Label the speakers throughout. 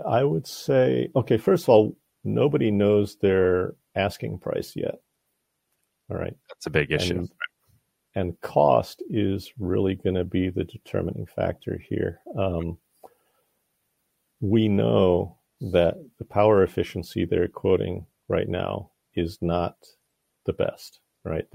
Speaker 1: I would say, okay, first of all, nobody knows their asking price yet. All right.
Speaker 2: That's a big issue.
Speaker 1: And cost is really going to be the determining factor here. We know that the power efficiency they're quoting right now is not the best, right?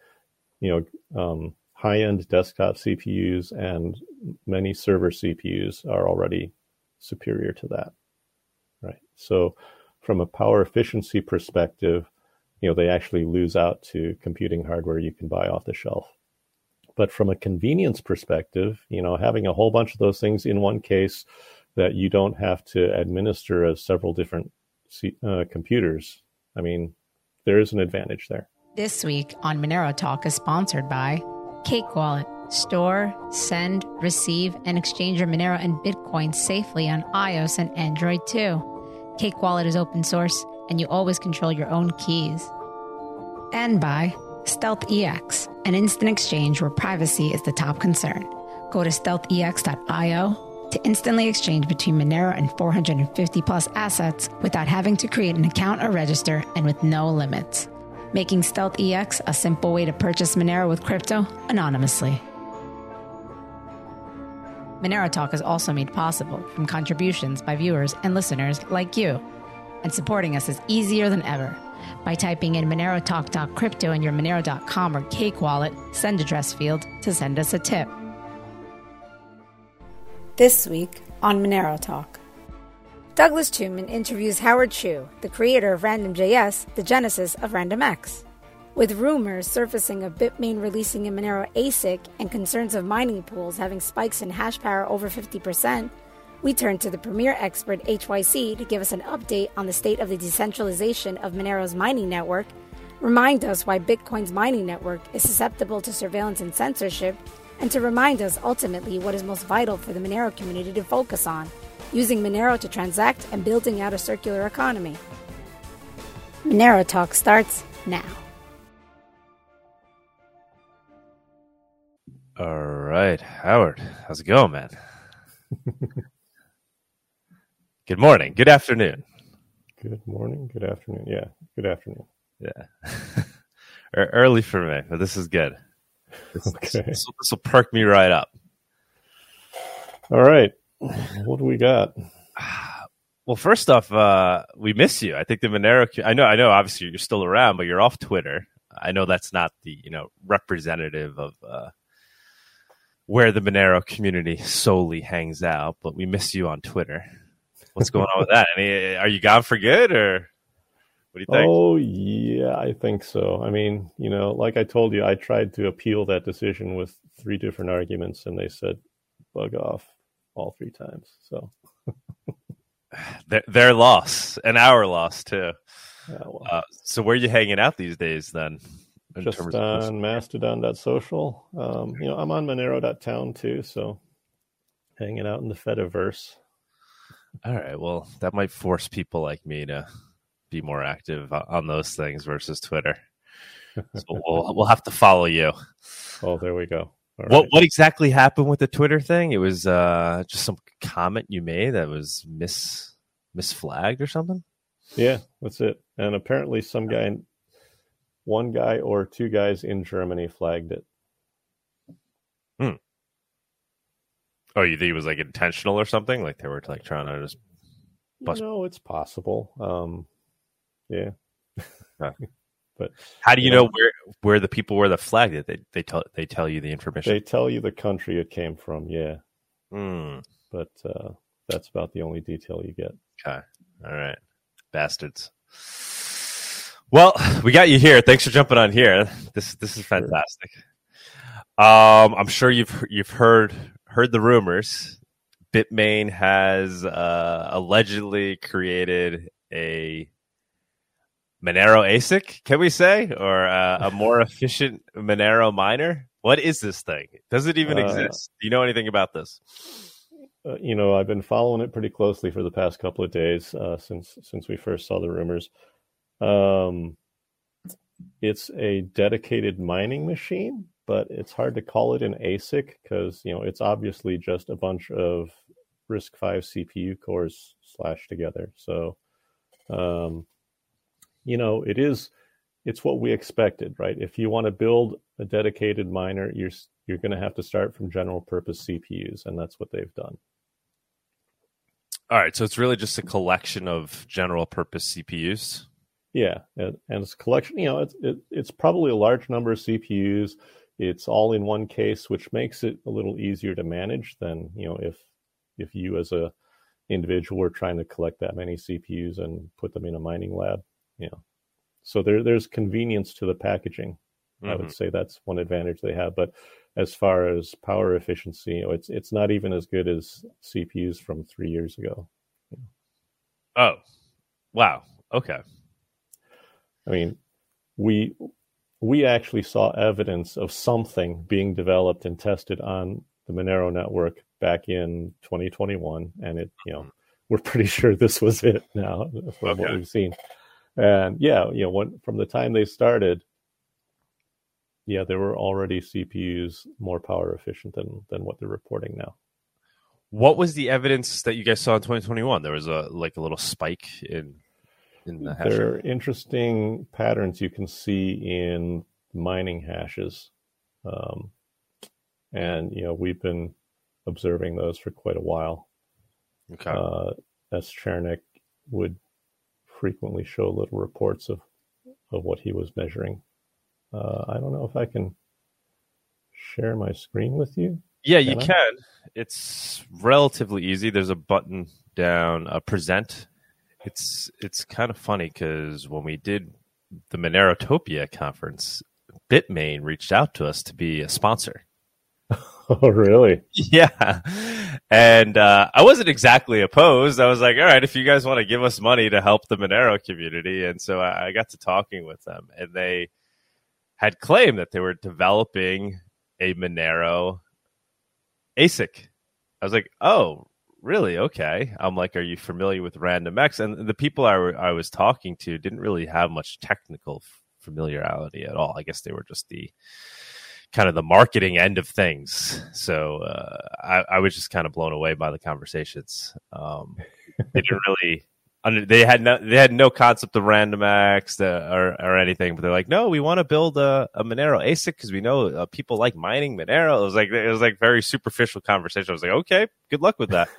Speaker 1: High-end desktop CPUs and many server CPUs are already superior to that, right? So from a power efficiency perspective, they actually lose out to computing hardware you can buy off the shelf. But from a convenience perspective, having a whole bunch of those things in one case that you don't have to administer as several different computers, I mean, there is an advantage there.
Speaker 3: This week on Monero Talk is sponsored by Cake Wallet. Store, send, receive, and exchange your Monero and Bitcoin safely on iOS and Android too. Cake Wallet is open source, and you always control your own keys. And by StealthEX, an instant exchange where privacy is the top concern. Go to stealthex.io to instantly exchange between Monero and 450 plus assets without having to create an account or register, and with no limits, making StealthEX a simple way to purchase Monero with crypto anonymously. Monero Talk is also made possible from contributions by viewers and listeners like you. And supporting us is easier than ever. By typing in MoneroTalk.crypto in your Monero.com or Cake Wallet send address field to send us a tip.
Speaker 4: This week on Monero Talk, Douglas Tuman interviews Howard Chu, the creator of RandomJS, the genesis of RandomX. With rumors surfacing of Bitmain releasing a Monero ASIC and concerns of mining pools having spikes in hash power over 50%, we turn to the premier expert HYC to give us an update on the state of the decentralization of Monero's mining network, remind us why Bitcoin's mining network is susceptible to surveillance and censorship, and to remind us ultimately what is most vital for the Monero community to focus on, using Monero to transact and building out a circular economy. Monero Talk starts now.
Speaker 2: All right, Howard, how's it going, man? Good morning, good afternoon.
Speaker 1: Good morning, good afternoon. Yeah, good afternoon.
Speaker 2: Yeah. Early for me, but this is good.
Speaker 1: Okay.
Speaker 2: This will perk me right up.
Speaker 1: All right. What do we got?
Speaker 2: Well, first off, we miss you. I think the Monero. I know. Obviously, you're still around, but you're off Twitter. I know that's not the representative of where the Monero community solely hangs out, but we miss you on Twitter. What's going on with that? I mean, are you gone for good, or what do you think?
Speaker 1: Oh, yeah, I think so. I mean, like I told you, I tried to appeal that decision with 3 different arguments, and they said, bug off all 3 times. So
Speaker 2: their loss and our loss too.
Speaker 1: Yeah, well,
Speaker 2: so where are you hanging out these days then?
Speaker 1: Just on Mastodon.social. I'm on Monero.town too, so hanging out in the Fediverse.
Speaker 2: All right. Well, that might force people like me to be more active on those things versus Twitter. So we'll have to follow you.
Speaker 1: Oh, there we go. All
Speaker 2: What exactly happened with the Twitter thing? It was just some comment you made that was misflagged or something?
Speaker 1: Yeah, that's it. And apparently one guy or 2 guys in Germany flagged it.
Speaker 2: Oh, you think it was like intentional or something? Like they were like trying to just bust?
Speaker 1: It's possible. Yeah. But
Speaker 2: how do you know where the people were that flagged it? They tell you the information.
Speaker 1: They tell you the country it came from. Yeah. But that's about the only detail you get.
Speaker 2: Okay. All right. Bastards. Well, we got you here. Thanks for jumping on here. This is fantastic. I'm sure you've heard the rumors. Bitmain has allegedly created a Monero ASIC, can we say, or a more efficient Monero miner? What is this thing? Does it even exist? Do you know anything about this?
Speaker 1: I've been following it pretty closely for the past couple of days since we first saw the rumors. It's a dedicated mining machine, but it's hard to call it an ASIC because it's obviously just a bunch of RISC-V CPU cores slashed together. So, it's what we expected, right? If you want to build a dedicated miner, you're going to have to start from general purpose CPUs, and that's what they've done.
Speaker 2: All right, so it's really just a collection of general purpose CPUs.
Speaker 1: Yeah, and it's a collection. It's probably a large number of CPUs. It's all in one case, which makes it a little easier to manage than if you as a individual were trying to collect that many CPUs and put them in a mining lab. So there's convenience to the packaging. Mm-hmm. I would say that's one advantage they have. But as far as power efficiency, it's not even as good as CPUs from 3 years ago.
Speaker 2: Oh, wow. Okay.
Speaker 1: I mean, we actually saw evidence of something being developed and tested on the Monero network back in 2021, and we're pretty sure this was it now from what we've seen. And from the time they started, there were already CPUs more power efficient than what they're reporting now.
Speaker 2: What was the evidence that you guys saw in 2021? There was a little spike in the hash rate.
Speaker 1: There are interesting patterns you can see in mining hashes. And we've been observing those for quite a while.
Speaker 2: Okay.
Speaker 1: S. Chernik would frequently show little reports of what he was measuring. I don't know if I can share my screen with you.
Speaker 2: Yeah, you can. It's relatively easy. There's a button down, present. It's kind of funny because when we did the Monerotopia conference, Bitmain reached out to us to be a sponsor.
Speaker 1: Oh, really?
Speaker 2: Yeah. And I wasn't exactly opposed. I was like, all right, if you guys want to give us money to help the Monero community. And so I got to talking with them, and they had claimed that they were developing a Monero ASIC. I was like, oh, really? Okay. I'm like, are you familiar with RandomX? And the people I was talking to didn't really have much technical familiarity at all. I guess they were just the kind of the marketing end of things. So I was just kind of blown away by the conversations. They didn't really. They had no concept of RandomX or anything, but they're like, no, we want to build a Monero ASIC because we know people like mining Monero. It was like very superficial conversation. I was like, okay, good luck with that.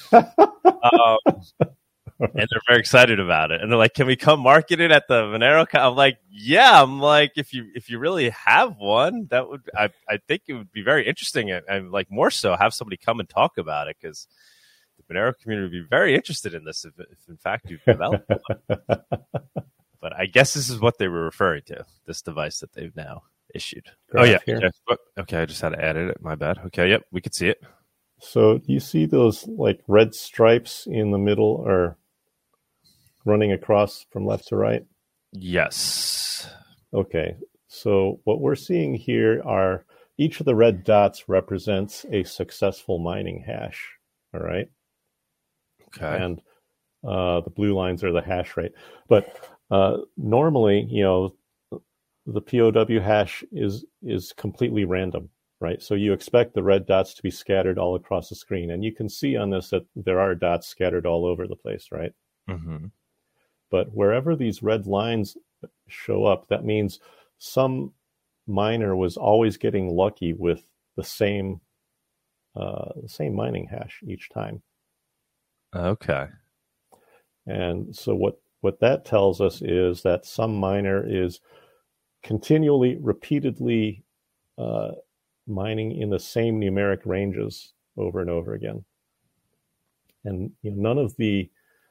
Speaker 2: And they're very excited about it. And they're like, can we come market it at the Monero? I'm like, yeah. I'm like, if you really have one, that would I think it would be very interesting, and like more so have somebody come and talk about it, because the Monero community would be very interested in this if in fact you've developed one. But I guess this is what they were referring to, this device that they've now issued. Okay, I just had to edit it. My bad. Okay, yep, we could see it.
Speaker 1: So you see those like red stripes in the middle or running across from left to right?
Speaker 2: Yes.
Speaker 1: Okay, so what we're seeing here are each of the red dots represents a successful mining hash. All right.
Speaker 2: Okay.
Speaker 1: And the blue lines are the hash rate. But normally, the POW hash is completely random, right? So you expect the red dots to be scattered all across the screen. And you can see on this that there are dots scattered all over the place, right?
Speaker 2: Mm-hmm.
Speaker 1: But wherever these red lines show up, that means some miner was always getting lucky with the same mining hash each time.
Speaker 2: Okay.
Speaker 1: And so what that tells us is that some miner is continually, repeatedly mining in the same numeric ranges over and over again. And none of the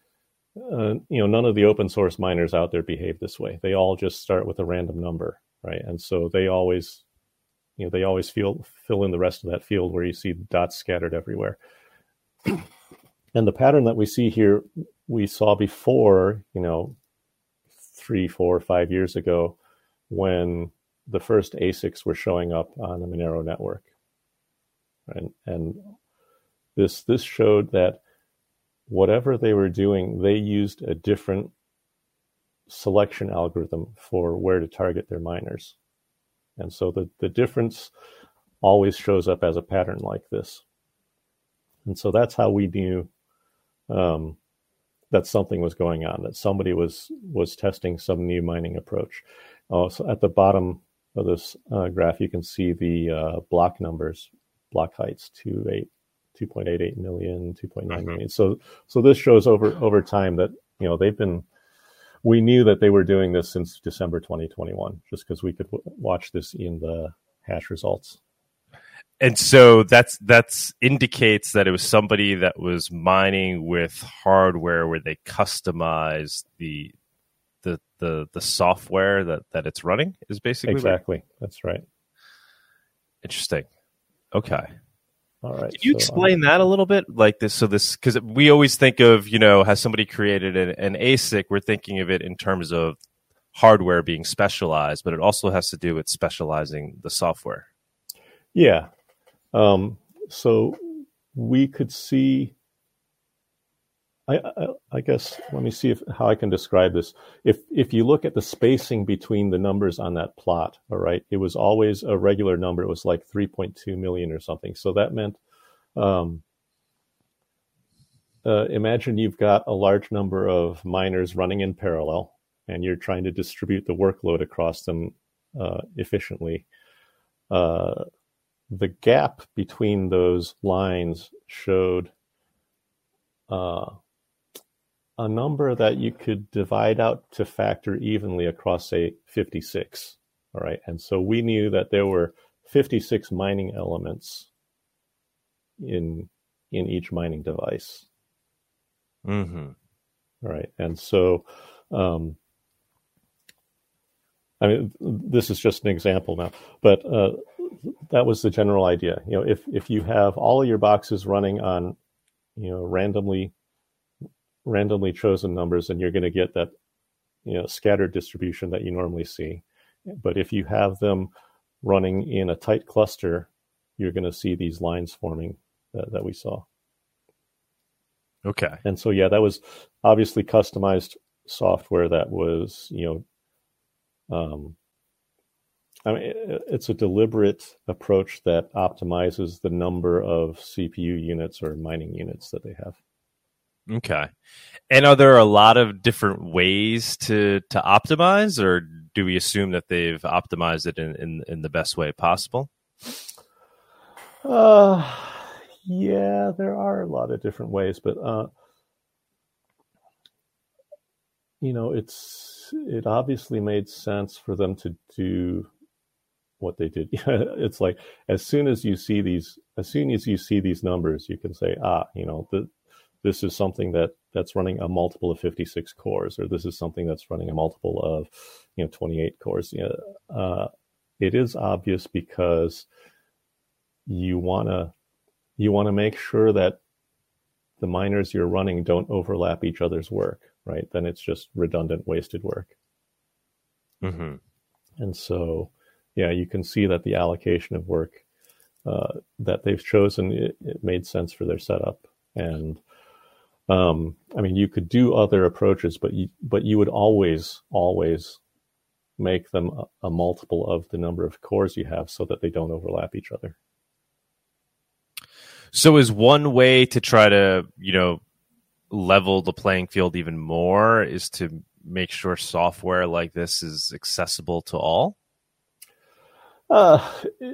Speaker 1: open source miners out there behave this way. They all just start with a random number, right? And so they always fill in the rest of that field where you see dots scattered everywhere. And the pattern that we see here, we saw before, 3, 4, 5 years ago, when the first ASICs were showing up on the Monero network. And this showed that whatever they were doing, they used a different selection algorithm for where to target their miners. And so the difference always shows up as a pattern like this. And so that's how we knew that something was going on, that somebody was testing some new mining approach. So at the bottom of this graph, you can see the block numbers, block heights, 2.88 million, 2.9 million. So this shows over time that, we knew that they were doing this since December 2021, just because we could watch this in the hash results.
Speaker 2: And so that's indicates that it was somebody that was mining with hardware where they customized the software that it's running, is basically
Speaker 1: exactly
Speaker 2: right?
Speaker 1: That's right.
Speaker 2: Interesting. Okay.
Speaker 1: All right.
Speaker 2: Can you explain that a little bit, like this? So this, because we always think of, has somebody created an ASIC, we're thinking of it in terms of hardware being specialized, but it also has to do with specializing the software.
Speaker 1: Yeah. So we could see, I guess, let me see how I can describe this. If you look at the spacing between the numbers on that plot, all right, it was always a regular number. It was like 3.2 million or something. So that meant, imagine you've got a large number of miners running in parallel, and you're trying to distribute the workload across them efficiently. The gap between those lines showed a number that you could divide out to factor evenly across, say, 56. All right. And so we knew that there were 56 mining elements in each mining device.
Speaker 2: Mm-hmm.
Speaker 1: All right. And so, this is just an example now, but that was the general idea. If you have all of your boxes running on, randomly chosen numbers, and you're going to get that, scattered distribution that you normally see. But if you have them running in a tight cluster, you're going to see these lines forming that we saw.
Speaker 2: Okay.
Speaker 1: And so, yeah, that was obviously customized software that was, it's a deliberate approach that optimizes the number of CPU units or mining units that they have.
Speaker 2: Okay. And are there a lot of different ways to optimize, or do we assume that they've optimized it in the best way possible?
Speaker 1: Yeah, there are a lot of different ways, but it obviously made sense for them to do what they did. It's like as soon as you see these numbers, you can say, this is something that's running a multiple of 56 cores, or this is something that's running a multiple of 28 cores. It is obvious because you want to make sure that the miners you're running don't overlap each other's work, right? Then it's just redundant, wasted work.
Speaker 2: Mm-hmm.
Speaker 1: And so, yeah, you can see that the allocation of work that they've chosen, it made sense for their setup. And you could do other approaches, but you would always make them a multiple of the number of cores you have so that they don't overlap each other.
Speaker 2: So is one way to try to, level the playing field even more is to make sure software like this is accessible to all?
Speaker 1: It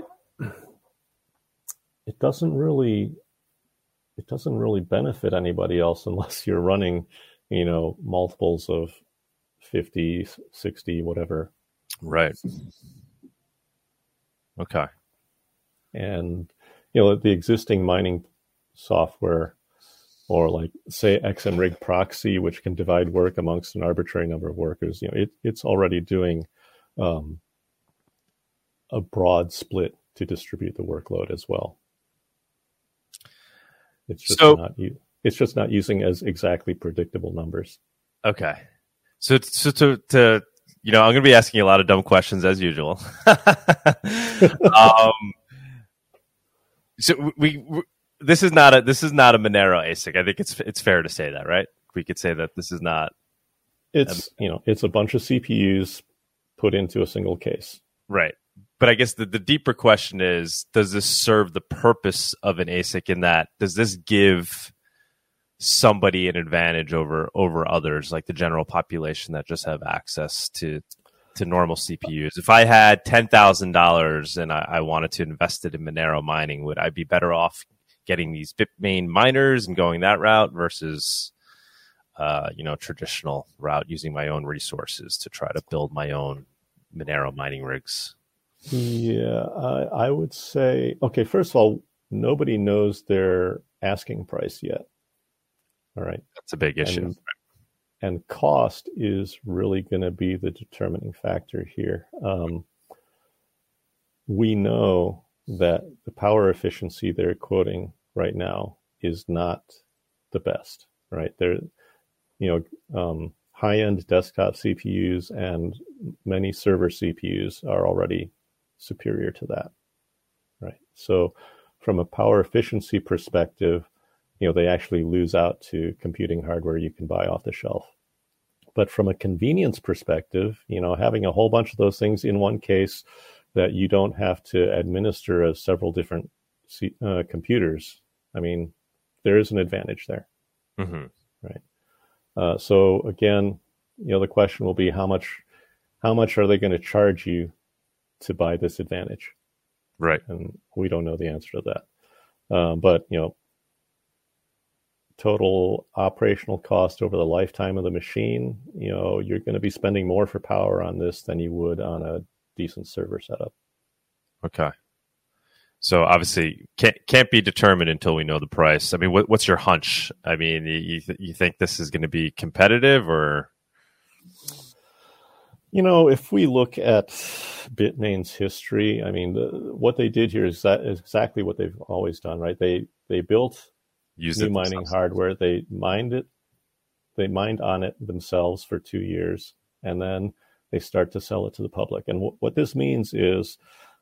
Speaker 1: doesn't really benefit anybody else unless you're running, multiples of 50, 60, whatever.
Speaker 2: Right. Okay.
Speaker 1: And, the existing mining software, or like, say, XMRig proxy, which can divide work amongst an arbitrary number of workers, it's already doing a broad split to distribute the workload as well. It's just not using as exactly predictable numbers.
Speaker 2: Okay. So to I'm going to be asking you a lot of dumb questions as usual. So this is not a Monero ASIC. I think it's fair to say that, right? We could say that this is not.
Speaker 1: It's a bunch of CPUs put into a single case.
Speaker 2: Right. But I guess the deeper question is, does this serve the purpose of an ASIC in that, does this give somebody an advantage over others, like the general population that just have access to normal CPUs? If I had $10,000 and I wanted to invest it in Monero mining, would I be better off getting these Bitmain miners and going that route versus, traditional route using my own resources to try to build my own Monero mining rigs?
Speaker 1: Yeah, I would say, okay, first of all, nobody knows their asking price yet. All right.
Speaker 2: That's a big issue.
Speaker 1: And cost is really going to be the determining factor here. We know that the power efficiency they're quoting right now is not the best, right? They're, high-end desktop CPUs and many server CPUs are already superior to that, right? So from a power efficiency perspective, they actually lose out to computing hardware you can buy off the shelf. But from a convenience perspective, having a whole bunch of those things in one case that you don't have to administer as several different computers, I mean, there is an advantage there, right? So again, the question will be how much are they going to charge you to buy this advantage?
Speaker 2: Right.
Speaker 1: And we don't know the answer to that. But, total operational cost over the lifetime of the machine, you're going to be spending more for power on this than you would on a decent server setup.
Speaker 2: Okay. So obviously can't be determined until we know the price. I mean, what's your hunch? I mean, you think this is going to be competitive, or?
Speaker 1: If we look at Bitmain's history, I mean, what they did here is exactly what they've always done, right? They built new mining hardware. They mined on it themselves for 2 years, and then they start to sell it to the public. And what this means is,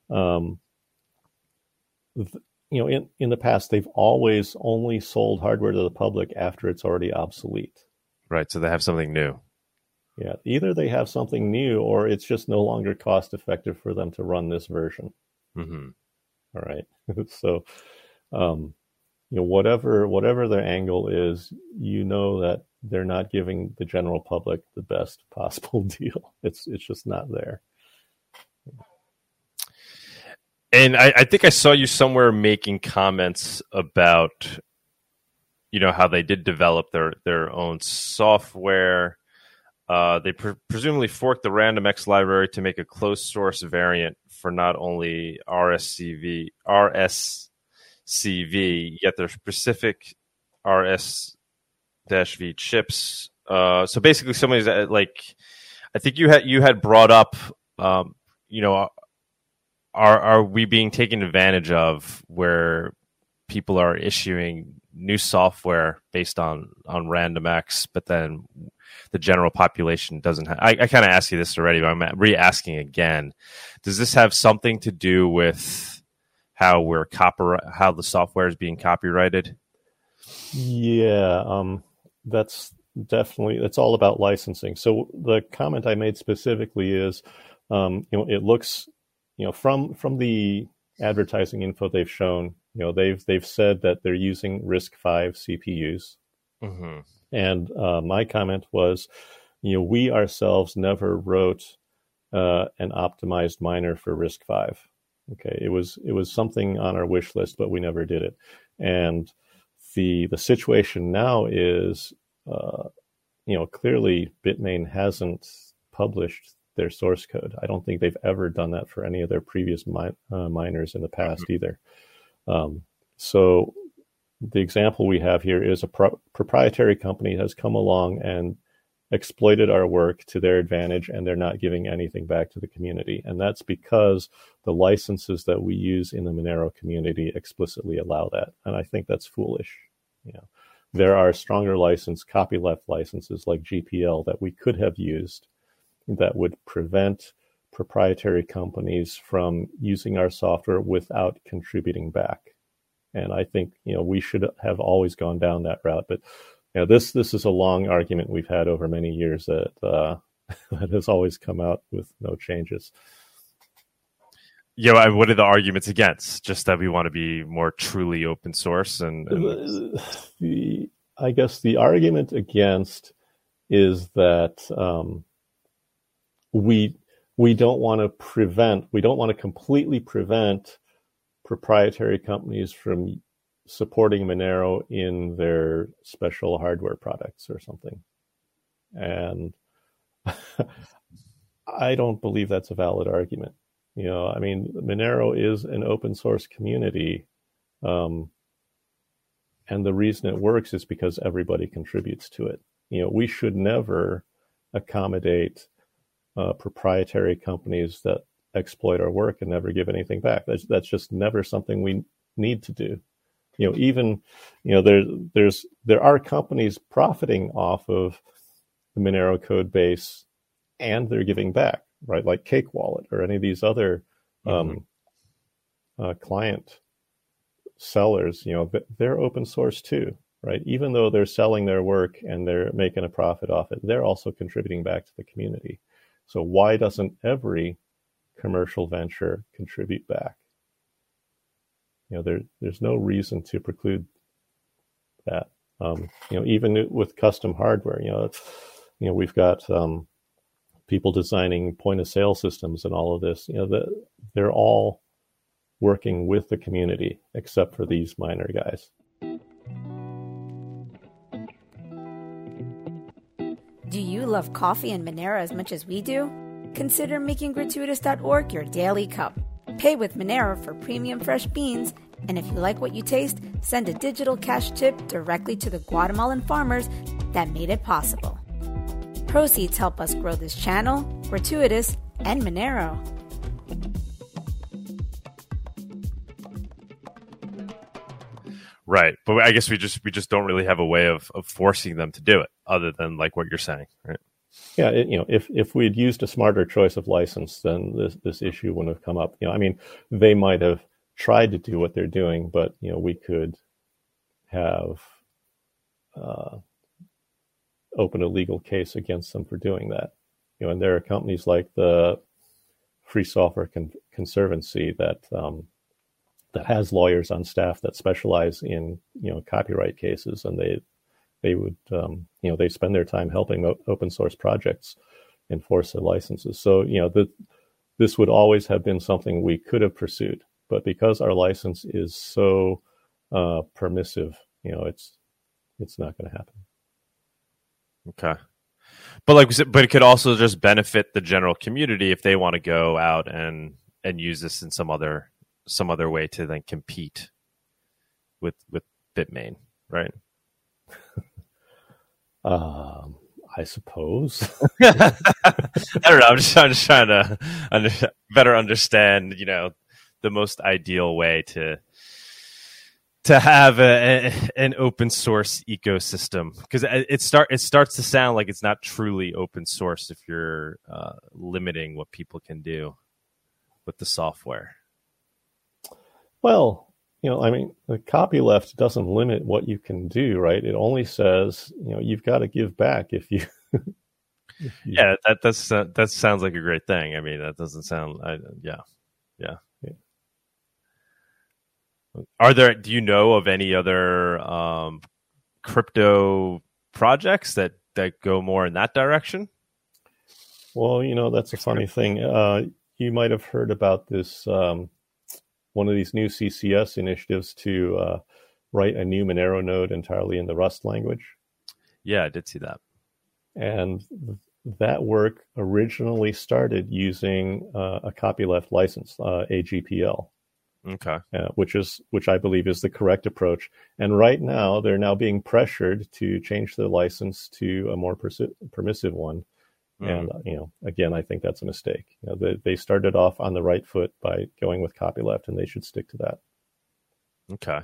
Speaker 1: in the past, they've always only sold hardware to the public after it's already obsolete.
Speaker 2: Right. So they have something new.
Speaker 1: Yeah. Either they have something new, or it's just no longer cost effective for them to run this version.
Speaker 2: Mm-hmm.
Speaker 1: All right. So, whatever their angle is, that they're not giving the general public the best possible deal. It's just not there.
Speaker 2: And I think I saw you somewhere making comments about, how they did develop their own software. They presumably forked the RandomX library to make a closed source variant for not only RSCV, yet their specific RS-V chips. So basically, somebody's like, I think you had brought up, are we being taken advantage of where people are issuing new software based on RandomX, but then the general population doesn't have? I kind of asked you this already, but I'm re-asking again. Does this have something to do with how the software is being copyrighted?
Speaker 1: Yeah, that's all about licensing. So the comment I made specifically is, it looks, from the advertising info they've shown, they've said that they're using RISC-V CPUs.
Speaker 2: Mm-hmm.
Speaker 1: And my comment was, we ourselves never wrote an optimized miner for RISC-V. Okay, it was something on our wish list, but we never did it. And the situation now is, clearly Bitmain hasn't published their source code. I don't think they've ever done that for any of their previous miners in the past either. So the example we have here is a proprietary company has come along and exploited our work to their advantage, and they're not giving anything back to the community. And that's because the licenses that we use in the Monero community explicitly allow that. And I think that's foolish. There are stronger copyleft licenses like GPL that we could have used that would prevent proprietary companies from using our software without contributing back. And I think, we should have always gone down that route. But this is a long argument we've had over many years that that has always come out with no changes.
Speaker 2: Yeah, what are the arguments against? Just that we want to be more truly open source, and
Speaker 1: I guess the argument against is that we don't want to completely prevent proprietary companies from supporting Monero in their special hardware products or something. And I don't believe that's a valid argument. I mean, Monero is an open source community. And the reason it works is because everybody contributes to it. We should never accommodate proprietary companies that exploit our work and never give anything back. That's just never something we need to do. There are companies profiting off of the Monero code base and they're giving back, right? Like Cake Wallet or any of these other client sellers, they're open source too, right? Even though they're selling their work and they're making a profit off it, they're also contributing back to the community. So why doesn't every commercial venture contribute back? There's no reason to preclude that. Even with custom hardware, we've got people designing point of sale systems and all of this. They're all working with the community, except for these minor guys.
Speaker 4: Do you love coffee and Monero as much as we do? Consider making Gratuitous.org your daily cup. Pay with Monero for premium fresh beans, and if you like what you taste, send a digital cash tip directly to the Guatemalan farmers that made it possible. Proceeds help us grow this channel, Gratuitous, and Monero.
Speaker 2: Right, but I guess we just don't really have a way of forcing them to do it, other than like what you're saying, right?
Speaker 1: Yeah, if we'd used a smarter choice of license, then this issue wouldn't have come up. I mean, they might have tried to do what they're doing, but we could have opened a legal case against them for doing that. And there are companies like the Free Software Conservancy that has lawyers on staff that specialize in copyright cases, and they would they spend their time helping open source projects enforce their licenses. So this would always have been something we could have pursued, but because our license is so permissive, it's not going to happen.
Speaker 2: Okay. But like we said, but it could also just benefit the general community if they want to go out and use this in some other way to then compete with Bitmain, right?
Speaker 1: I suppose.
Speaker 2: I don't know. I'm just trying to better understand, the most ideal way to have an open source ecosystem, because it starts to sound like it's not truly open source if you're limiting what people can do with the software.
Speaker 1: Well, I mean, the copyleft doesn't limit what you can do, right? It only says, you've got to give back if you.
Speaker 2: Yeah, that sounds like a great thing. I mean, that doesn't sound. Yeah. Do you know of any other crypto projects that go more in that direction?
Speaker 1: Well, that's a funny thing. You might have heard about this. One of these new CCS initiatives to write a new Monero node entirely in the Rust language.
Speaker 2: Yeah, I did see that. And
Speaker 1: that work originally started using a copyleft license, AGPL.
Speaker 2: Okay.
Speaker 1: Which I believe is the correct approach. And right now, they're now being pressured to change the license to a more permissive one. And, again, I think that's a mistake. They started off on the right foot by going with copyleft, and they should stick to that.
Speaker 2: Okay.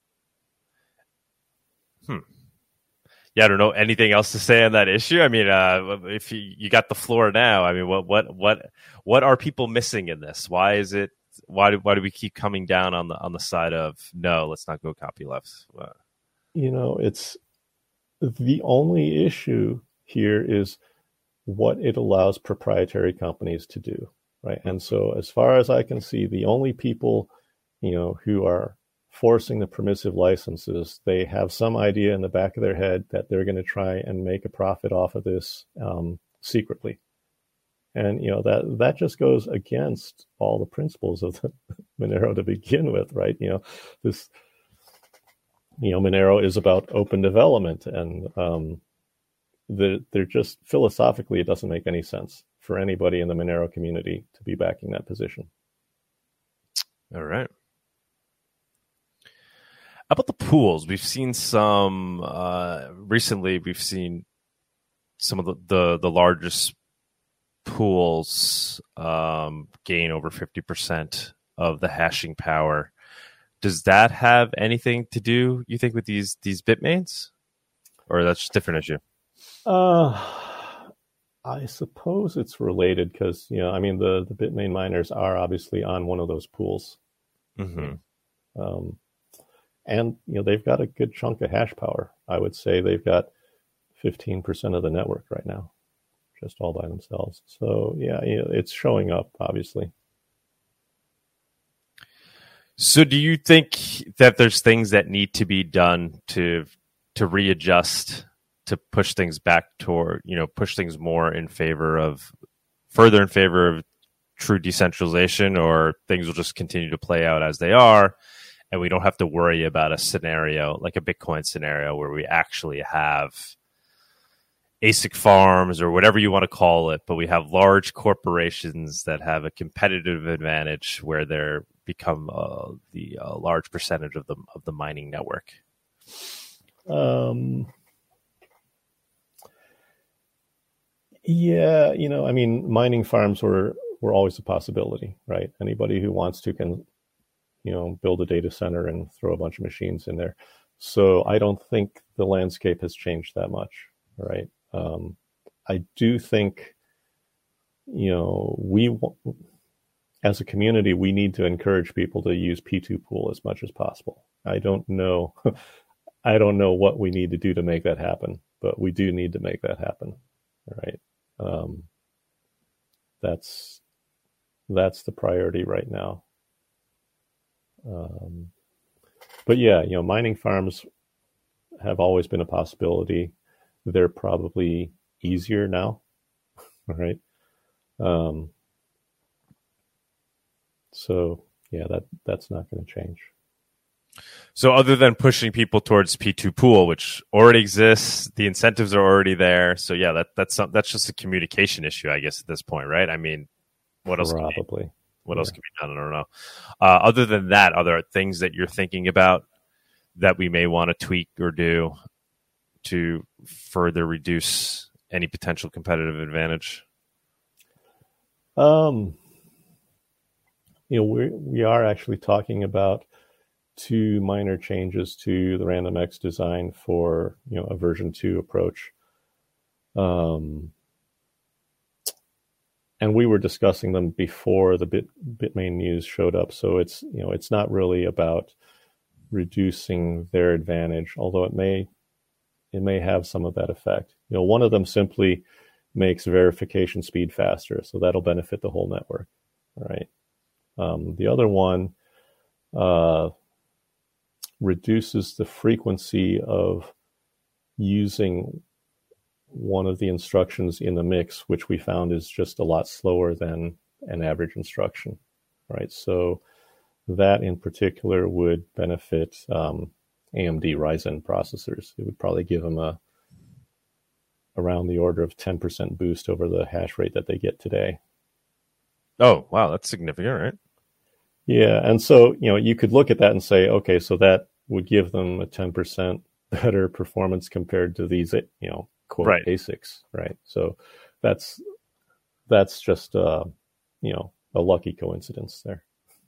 Speaker 2: Yeah, I don't know anything else to say on that issue. I mean, if you got the floor now, I mean, what are people missing in this? Why is it? Why do we keep coming down on the side of no? Let's not go copyleft.
Speaker 1: It's the only issue here is what it allows proprietary companies to do, right? And so as far as I can see, the only people, who are forcing the permissive licenses, they have some idea in the back of their head that they're going to try and make a profit off of this secretly. And, that just goes against all the principles of the Monero to begin with, right? Monero is about open development, and they're just philosophically, it doesn't make any sense for anybody in the Monero community to be backing that position.
Speaker 2: All right. How about the pools? We've seen some recently. We've seen some of the largest pools gain over 50% of the hashing power. Does that have anything to do, you think, with these Bitmains, or that's just a different issue?
Speaker 1: I suppose it's related because the Bitmain miners are obviously on one of those pools, and they've got a good chunk of hash power. I would say they've got 15% of the network right now, just all by themselves. So it's showing up, obviously.
Speaker 2: So do you think that there's things that need to be done to readjust, to push things back toward, push things more further in favor of true decentralization, or things will just continue to play out as they are, and we don't have to worry about a scenario like a Bitcoin scenario where we actually have ASIC farms or whatever you want to call it, but we have large corporations that have a competitive advantage where they're become the large percentage of the mining network?
Speaker 1: Mining farms were always a possibility, right? Anybody who wants to can, build a data center and throw a bunch of machines in there. So I don't think the landscape has changed that much, right? I do think, as a community, we need to encourage people to use P2 pool as much as possible. I don't know what we need to do to make that happen, but we do need to make that happen, right? That's the priority right now. But mining farms have always been a possibility. They're probably easier now, right? That's not going to change.
Speaker 2: So other than pushing people towards P2 pool, which already exists, the incentives are already there. So that's just a communication issue, I guess, at this point, right? I mean, what else?
Speaker 1: Probably.
Speaker 2: What else can be done? I don't know. Other than that, are there things that you're thinking about that we may want to tweak or do to further reduce any potential competitive advantage?
Speaker 1: We are actually talking about 2 minor changes to the RandomX design for, a version 2 approach. And we were discussing them before the Bitmain news showed up. So it's not really about reducing their advantage, although it may have some of that effect. One of them simply makes verification speed faster, so that'll benefit the whole network, right? The other one reduces the frequency of using one of the instructions in the mix, which we found is just a lot slower than an average instruction, right? So that in particular would benefit AMD Ryzen processors. It would probably give them around the order of 10% boost over the hash rate that they get today.
Speaker 2: Oh, wow, that's significant, right?
Speaker 1: Yeah, and so, you could look at that and say, okay, so that would give them a 10% better performance compared to these, quote,
Speaker 2: right,
Speaker 1: ASICs, right? So that's just, a lucky coincidence there.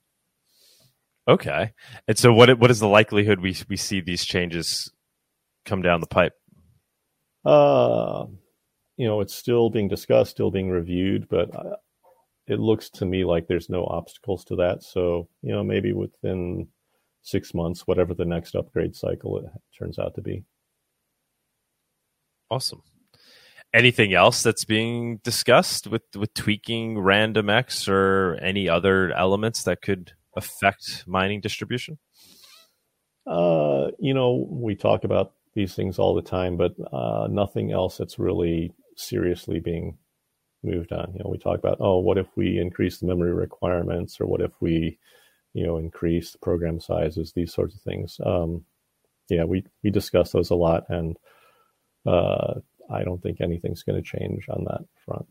Speaker 2: Okay. And so what is the likelihood we see these changes come down the pipe?
Speaker 1: It's still being discussed, still being reviewed, but it looks to me like there's no obstacles to that. So, maybe within 6 months, whatever the next upgrade cycle it turns out to be.
Speaker 2: Awesome. anything else that's being discussed with tweaking RandomX or any other elements that could affect mining distribution?
Speaker 1: We talk about these things all the time, but nothing else that's really seriously being moved on. We talk about, what if we increase the memory requirements, or what if we, increase the program sizes, these sorts of things. We discuss those a lot, and I don't think anything's going to change on that front.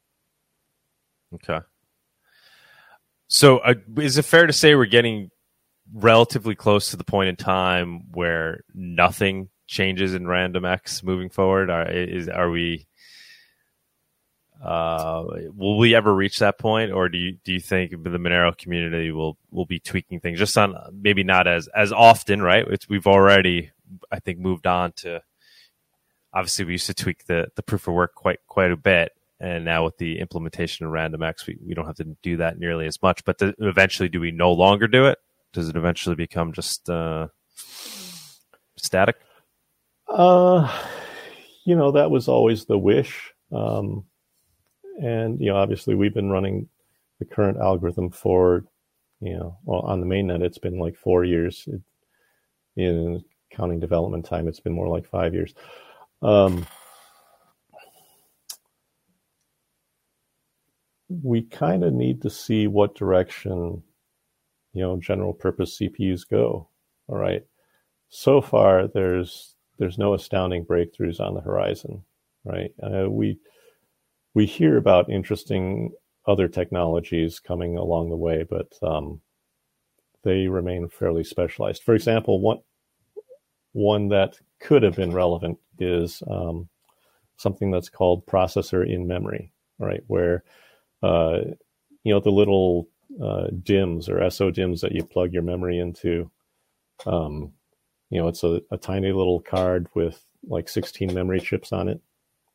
Speaker 2: Okay. So is it fair to say we're getting relatively close to the point in time where nothing changes in RandomX moving forward? Will we ever reach that point, or do you think the Monero community will be tweaking things just on maybe not as often, right? We've already, I think, moved on to, obviously we used to tweak the proof of work quite a bit, and now with the implementation of RandomX, we don't have to do that nearly as much. But eventually, do we no longer do it? Does it eventually become just static?
Speaker 1: That was always the wish. And, obviously we've been running the current algorithm for, on the mainnet, it's been like 4 years. In counting development time, it's been more like 5 years. We kind of need to see what direction, general purpose CPUs go. All right. So far, there's no astounding breakthroughs on the horizon, right? We hear about interesting other technologies coming along the way, but they remain fairly specialized. For example, one that could have been relevant is something that's called processor in memory, right? Where the little DIMMs or SO-DIMMs that you plug your memory into, it's a tiny little card with like 16 memory chips on it.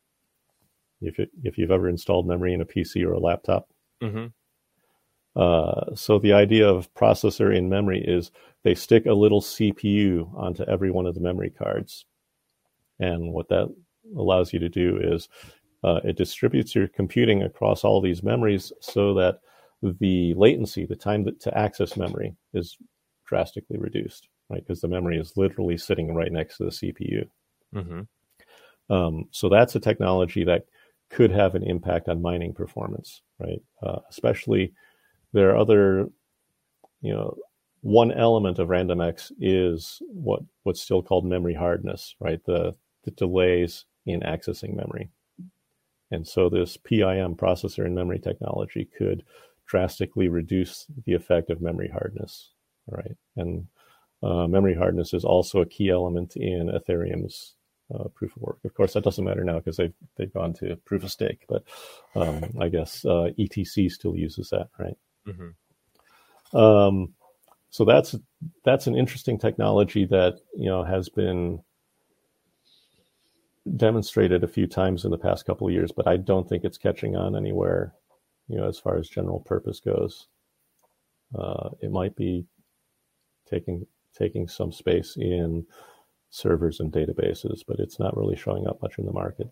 Speaker 1: If you've ever installed memory in a PC or a laptop. Mm-hmm. So the idea of processor in memory is they stick a little CPU onto every one of the memory cards. And what that allows you to do is it distributes your computing across all these memories so that the latency, the time to access memory, is drastically reduced, right? Because the memory is literally sitting right next to the CPU. Mm-hmm. So that's a technology that could have an impact on mining performance, right? Especially there are other, one element of RandomX is what's still called memory hardness, right? The delays in accessing memory. And so this PIM, processor in memory technology, could drastically reduce the effect of memory hardness, right? And memory hardness is also a key element in Ethereum's proof of work. Of course, that doesn't matter now because they've gone to proof of stake, but I guess ETC still uses that, right? Mm-hmm. So that's an interesting technology that has been demonstrated a few times in the past couple of years, but I don't think it's catching on anywhere, as far as general purpose goes. It might be taking some space in servers and databases, but it's not really showing up much in the market.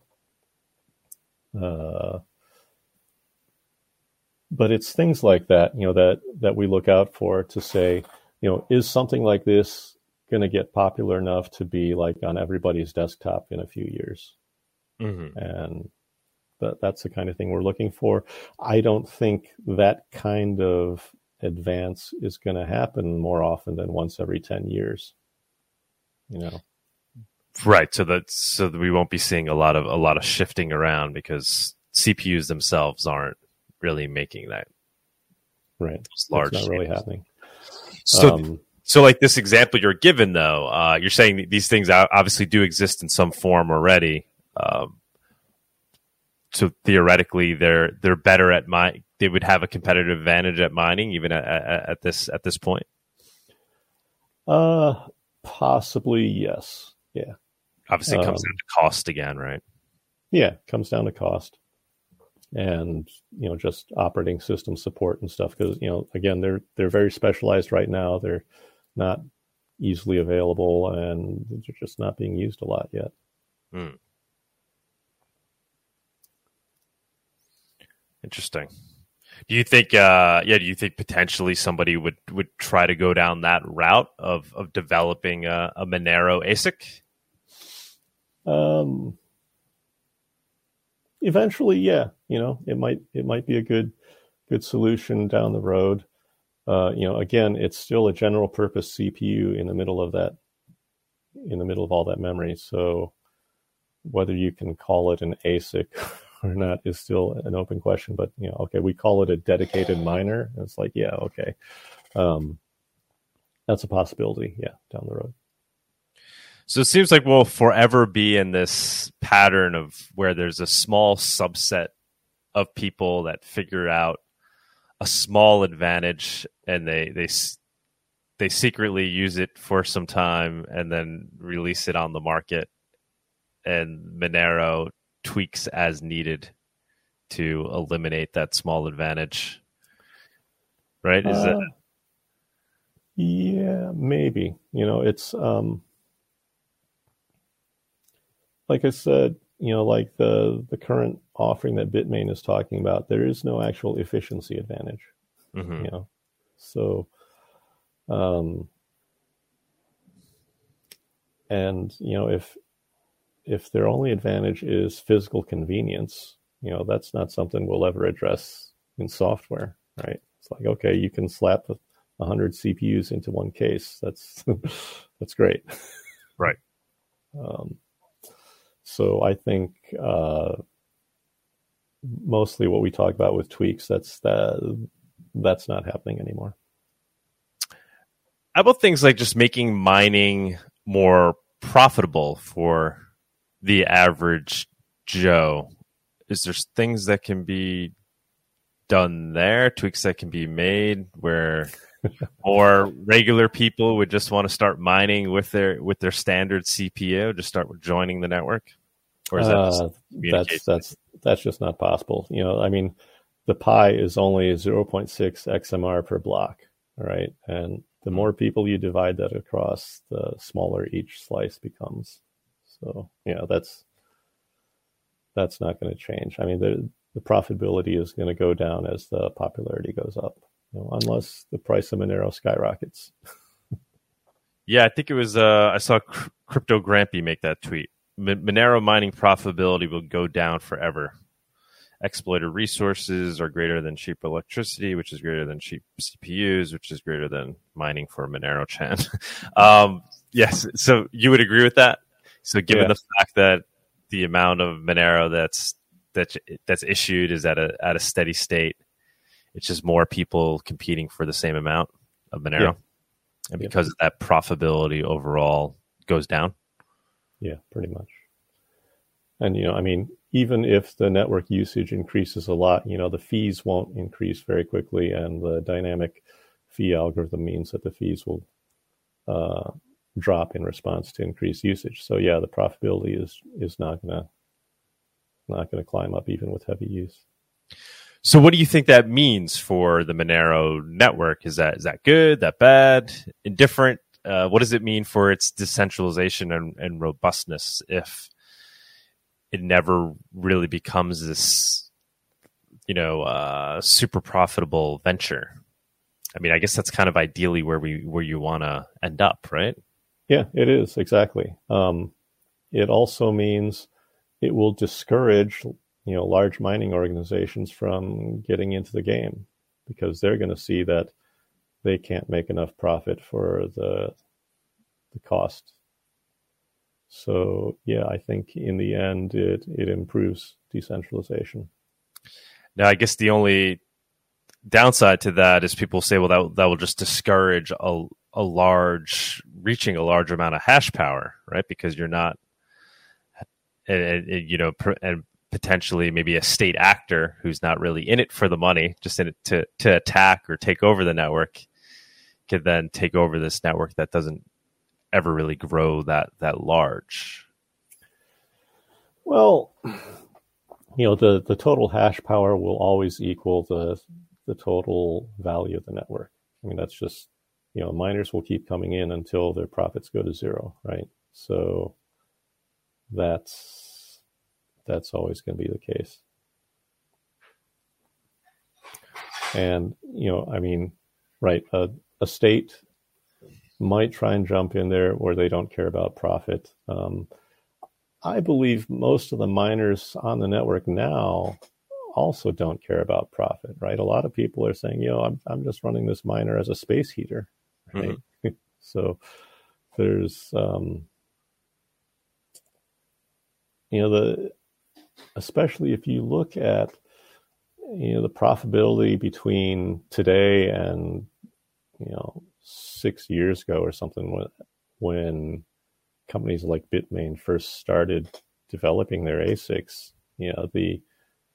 Speaker 1: But it's things like that, that we look out for to say, is something like this going to get popular enough to be like on everybody's desktop in a few years? Mm-hmm. And that's the kind of thing we're looking for. I don't think that kind of advance is going to happen more often than once every 10 years.
Speaker 2: Right. So that we won't be seeing a lot of shifting around because CPUs themselves aren't really making that.
Speaker 1: Right.
Speaker 2: Large.
Speaker 1: It's not really happening.
Speaker 2: So like this example you're given though, you're saying that these things obviously do exist in some form already. So theoretically they're better at they would have a competitive advantage at mining even at this point.
Speaker 1: Possibly, yes. Yeah.
Speaker 2: Obviously, it comes down to cost again, right?
Speaker 1: Yeah, it comes down to cost, and just operating system support and stuff. Because again, they're very specialized right now. They're not easily available, and they're just not being used a lot yet.
Speaker 2: Interesting. Do you think, do you think potentially somebody would try to go down that route of developing a Monero ASIC?
Speaker 1: Eventually, yeah, it might be a good solution down the road. Again, it's still a general purpose CPU in the middle of all that memory. So whether you can call it an ASIC or not is still an open question. But okay, we call it a dedicated miner. And it's like, yeah, okay, that's a possibility. Yeah, down the road.
Speaker 2: So it seems like we'll forever be in this pattern of where there's a small subset of people that figure out a small advantage and they secretly use it for some time and then release it on the market, and Monero tweaks as needed to eliminate that small advantage. Right? Is that?
Speaker 1: Yeah, maybe. It's like I said, like the current offering that Bitmain is talking about, there is no actual efficiency advantage.
Speaker 2: Mm-hmm.
Speaker 1: So, and if their only advantage is physical convenience, that's not something we'll ever address in software, right? It's like, okay, you can slap 100 CPUs into one case. That's that's great,
Speaker 2: right?
Speaker 1: So I think mostly what we talk about with tweaks, that's not happening anymore.
Speaker 2: How about things like just making mining more profitable for the average Joe? Is there things that can be done there, tweaks that can be made where or regular people would just want to start mining with their standard CPU, just start joining the network? Or is
Speaker 1: that's just not possible. I mean, the pi is only 0.6 XMR per block, right? And the more people you divide that across, the smaller each slice becomes. So, that's not going to change. I mean, the profitability is going to go down as the popularity goes up, unless the price of Monero skyrockets.
Speaker 2: Yeah, I think it was, I saw Crypto Grampy make that tweet. Monero mining profitability will go down forever. Exploited resources are greater than cheap electricity, which is greater than cheap CPUs, which is greater than mining for Monero Chan. Yes, so you would agree with that? So given the fact that the amount of Monero that's issued is at a steady state, it's just more people competing for the same amount of Monero. Yeah. And because of that, profitability overall goes down.
Speaker 1: Yeah, pretty much. And, I mean, even if the network usage increases a lot, the fees won't increase very quickly. And the dynamic fee algorithm means that the fees will drop in response to increased usage. So, yeah, the profitability is not going to climb up even with heavy use.
Speaker 2: So what do you think that means for the Monero network? Is that good, that bad, indifferent? What does it mean for its decentralization and robustness if it never really becomes this, super profitable venture? I mean, I guess that's kind of ideally where you want to end up, right?
Speaker 1: Yeah, it is, exactly. It also means it will discourage, large mining organizations from getting into the game because they're going to see that they can't make enough profit for the cost. So, yeah, I think in the end, it improves decentralization.
Speaker 2: Now, I guess the only downside to that is people say, well, that will just discourage reaching a large amount of hash power, right? Because you're not, and potentially maybe a state actor who's not really in it for the money, just in it to attack or take over the network, could then take over this network that doesn't ever really grow that large.
Speaker 1: Well, the total hash power will always equal the total value of the network. I mean, that's just, miners will keep coming in until their profits go to zero, right? So that's always going to be the case. And, I mean, right, a state might try and jump in there where they don't care about profit. I believe most of the miners on the network now also don't care about profit, right? A lot of people are saying, I'm just running this miner as a space heater, right? Mm-hmm. So there's, especially if you look at, the profitability between today and, 6 years ago or something when companies like Bitmain first started developing their ASICs, the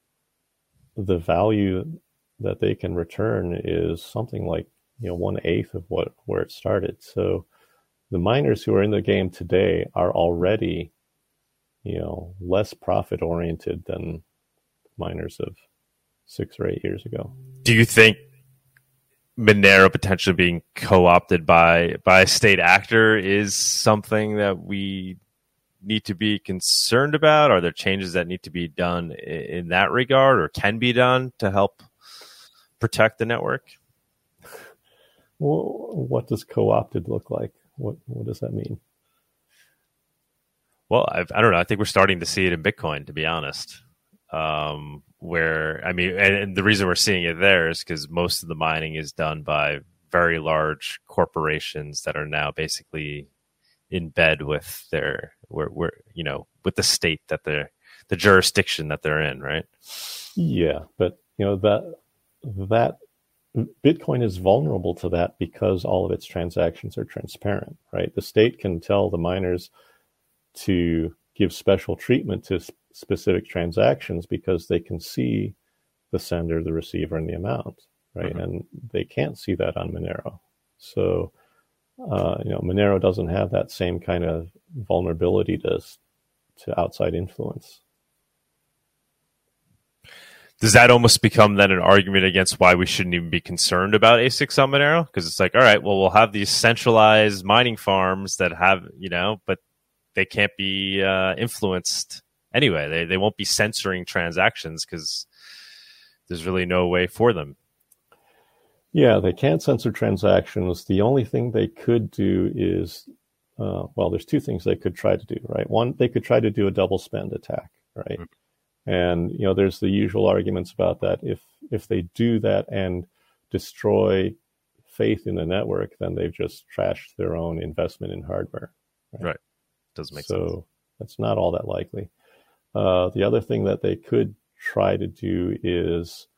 Speaker 1: value that they can return is something like 1/8 of where it started. So the miners who are in the game today are already less profit oriented than miners of 6 or 8 years ago.
Speaker 2: Do you think Monero potentially being co-opted by a state actor is something that we need to be concerned about? Are there changes that need to be done in that regard or can be done to help protect the network?
Speaker 1: Well, what does co-opted look like? What does that mean?
Speaker 2: Well, I don't know. I think we're starting to see it in Bitcoin, to be honest. Where, I mean, and the reason we're seeing it there is because most of the mining is done by very large corporations that are now basically in bed with their, with the state that the jurisdiction that they're in, right?
Speaker 1: Yeah, but that Bitcoin is vulnerable to that because all of its transactions are transparent, right? The state can tell the miners to give special treatment to specific transactions because they can see the sender, the receiver, and the amount, right? Mm-hmm. And they can't see that on Monero. So, Monero doesn't have that same kind of vulnerability to outside influence.
Speaker 2: Does that almost become then an argument against why we shouldn't even be concerned about ASICs on Monero? Because it's like, all right, well, we'll have these centralized mining farms that have, but they can't be influenced anyway. They won't be censoring transactions because there's really no way for them.
Speaker 1: Yeah, they can't censor transactions. The only thing they could do is, there's two things they could try to do, right? One, they could try to do a double spend attack, right? Mm-hmm. And, there's the usual arguments about that. If they do that and destroy faith in the network, then they've just trashed their own investment in hardware.
Speaker 2: Right. Doesn't make sense.
Speaker 1: So that's not all that likely. The other thing that they could try to do is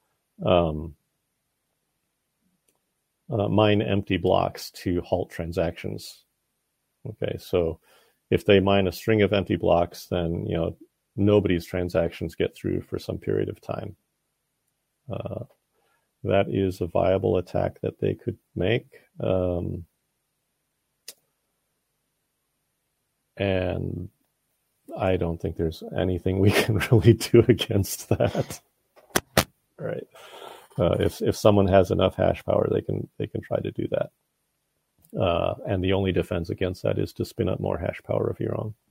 Speaker 1: mine empty blocks to halt transactions. Okay, so if they mine a string of empty blocks, then nobody's transactions get through for some period of time. That is a viable attack that they could make. And I don't think there's anything we can really do against that. Right. If someone has enough hash power, they can try to do that. And the only defense against that is to spin up more hash power of your own.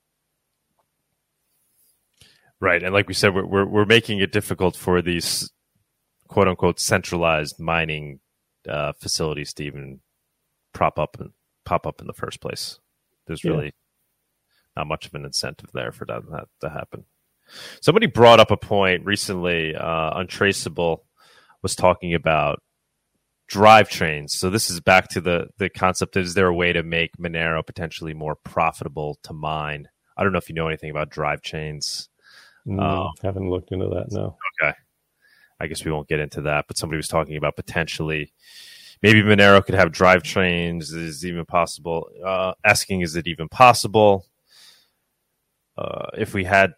Speaker 2: Right, and like we said, we're making it difficult for these quote unquote centralized mining facilities to even pop up in the first place. There's really not much of an incentive there for that to happen. Somebody brought up a point recently. Untraceable was talking about drivetrains. So this is back to the concept: is there a way to make Monero potentially more profitable to mine? I don't know if you know anything about drivetrains.
Speaker 1: No, haven't looked into that. No.
Speaker 2: Okay. I guess we won't get into that. But somebody was talking about potentially maybe Monero could have drivetrains. Is it even possible? Asking, is it even possible? If we had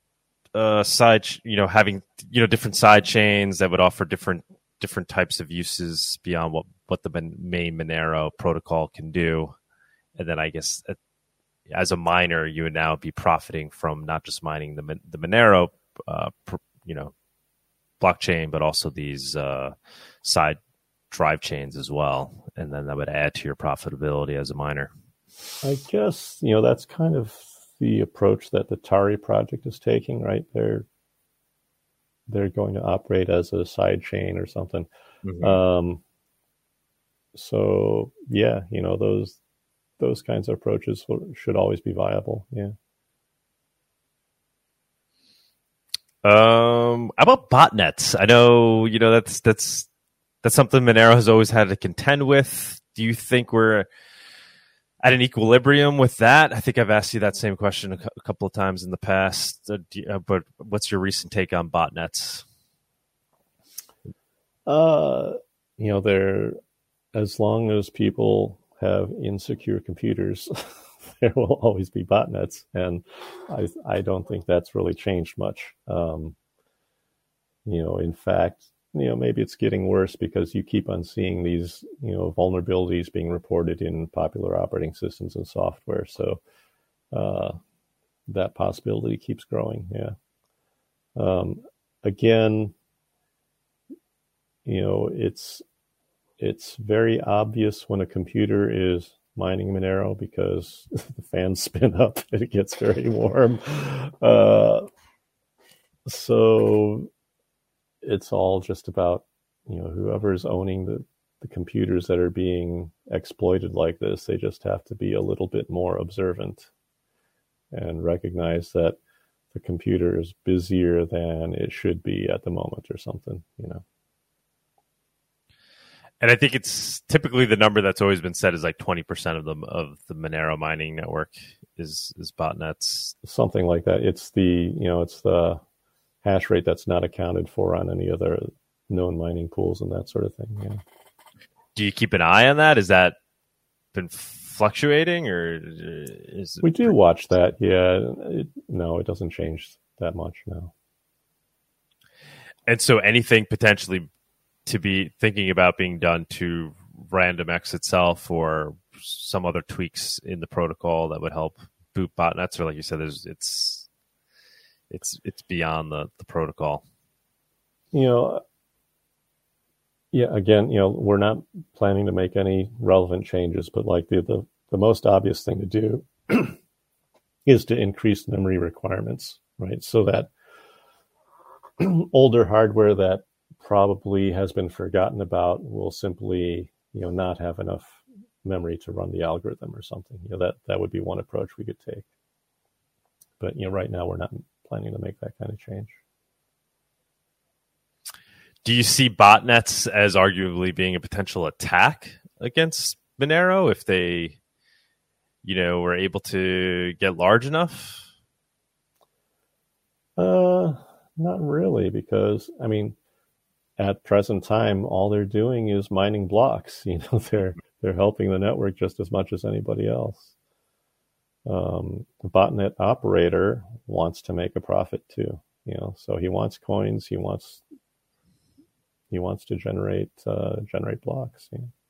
Speaker 2: having different side chains that would offer different types of uses beyond what the main Monero protocol can do, and then I guess as a miner you would now be profiting from not just mining the Monero blockchain, but also these side drive chains as well, and then that would add to your profitability as a miner.
Speaker 1: I guess that's kind of the approach that the Tari project is taking, right? They're they're going to operate as a side chain or something.
Speaker 2: Mm-hmm.
Speaker 1: So yeah, those kinds of approaches should always be viable. Yeah.
Speaker 2: How about botnets? I know, that's something Monero has always had to contend with. Do you think we're at an equilibrium with that? I think I've asked you that same question a couple of times in the past. But what's your recent take on botnets?
Speaker 1: They're, as long as people have insecure computers, there will always be botnets, and I don't think that's really changed much. In fact, maybe it's getting worse because you keep on seeing these, vulnerabilities being reported in popular operating systems and software. So that possibility keeps growing. Yeah. Again, it's very obvious when a computer is mining Monero because the fans spin up and it gets very warm. So it's all just about, whoever's owning the computers that are being exploited like this. They just have to be a little bit more observant and recognize that the computer is busier than it should be at the moment or something,
Speaker 2: And I think it's typically the number that's always been said is like 20% of the Monero mining network is botnets.
Speaker 1: Something like that. It's the hash rate that's not accounted for on any other known mining pools and that sort of thing. Yeah.
Speaker 2: Do you keep an eye on that? Has that been fluctuating, or is
Speaker 1: we do watch that? Yeah. It doesn't change that much now.
Speaker 2: And so anything potentially to be thinking about being done to RandomX itself or some other tweaks in the protocol that would help boot botnets, or like you said, it's beyond the protocol.
Speaker 1: Yeah, again, we're not planning to make any relevant changes, but like the most obvious thing to do is to increase memory requirements, right? So that older hardware that probably has been forgotten about will simply, not have enough memory to run the algorithm or something. That would be one approach we could take. But, right now we're not planning to make that kind of change.
Speaker 2: Do you see botnets as arguably being a potential attack against Monero if they, were able to get large enough?
Speaker 1: Not really, because at present time, all they're doing is mining blocks. They're helping the network just as much as anybody else. The botnet operator wants to make a profit too. So he wants coins. He wants to generate blocks.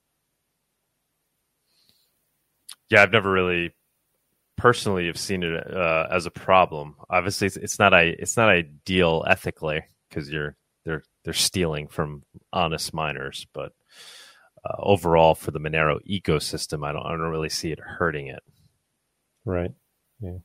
Speaker 2: Yeah, I've never really personally have seen it as a problem. Obviously, it's not ideal ethically because they're stealing from honest miners, but overall for the Monero ecosystem, I don't really see it hurting it.
Speaker 1: Right. Yeah.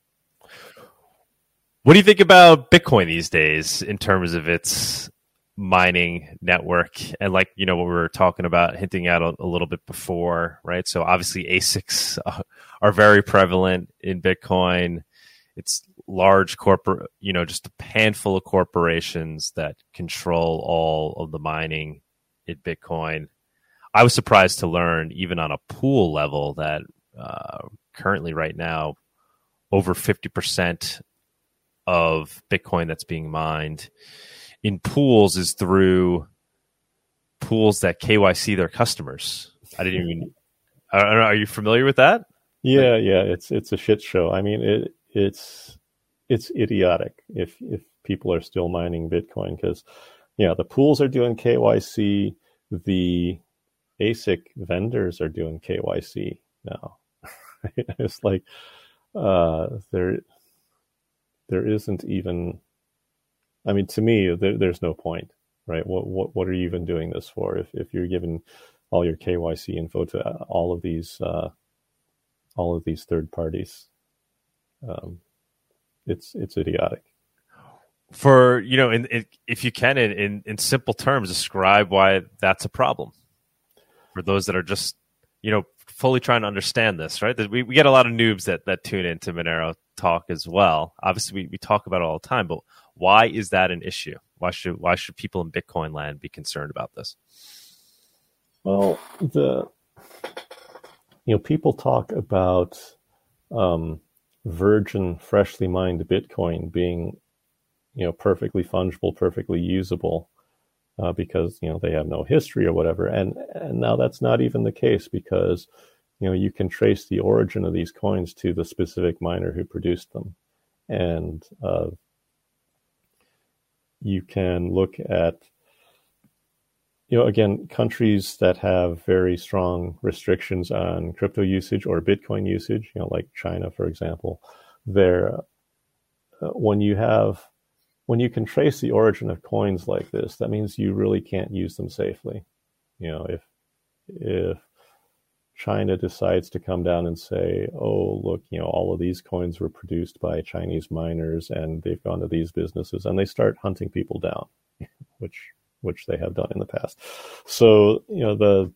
Speaker 2: What do you think about Bitcoin these days in terms of its mining network? And what we were talking about, hinting at a little bit before, right? So obviously ASICs are very prevalent in Bitcoin. It's large corporate, just a handful of corporations that control all of the mining in Bitcoin. I was surprised to learn, even on a pool level, that currently right now, over 50% of Bitcoin that's being mined in pools is through pools that KYC their customers. I don't know, are you familiar with that?
Speaker 1: Yeah. It's a shit show. It's idiotic if people are still mining Bitcoin because, the pools are doing KYC. The ASIC vendors are doing KYC now. It's like there isn't even. To me, there's no point, right? What are you even doing this for? If you're giving all your KYC info to all of these third parties, it's idiotic.
Speaker 2: for if you can, in simple terms, describe why that's a problem for those that are just fully trying to understand this, right? We get a lot of noobs that tune into Monero Talk as well. Obviously, we talk about it all the time, but why is that an issue? Why should people in Bitcoin land be concerned about this?
Speaker 1: Well, people talk about virgin, freshly mined Bitcoin being, perfectly fungible, perfectly usable, because they have no history or whatever. And now that's not even the case, because you can trace the origin of these coins to the specific miner who produced them, and you can look at again, countries that have very strong restrictions on crypto usage or Bitcoin usage, like China, for example. There, when you can trace the origin of coins like this, that means you really can't use them safely. If China decides to come down and say, oh, look, all of these coins were produced by Chinese miners and they've gone to these businesses, and they start hunting people down, which they have done in the past. So, the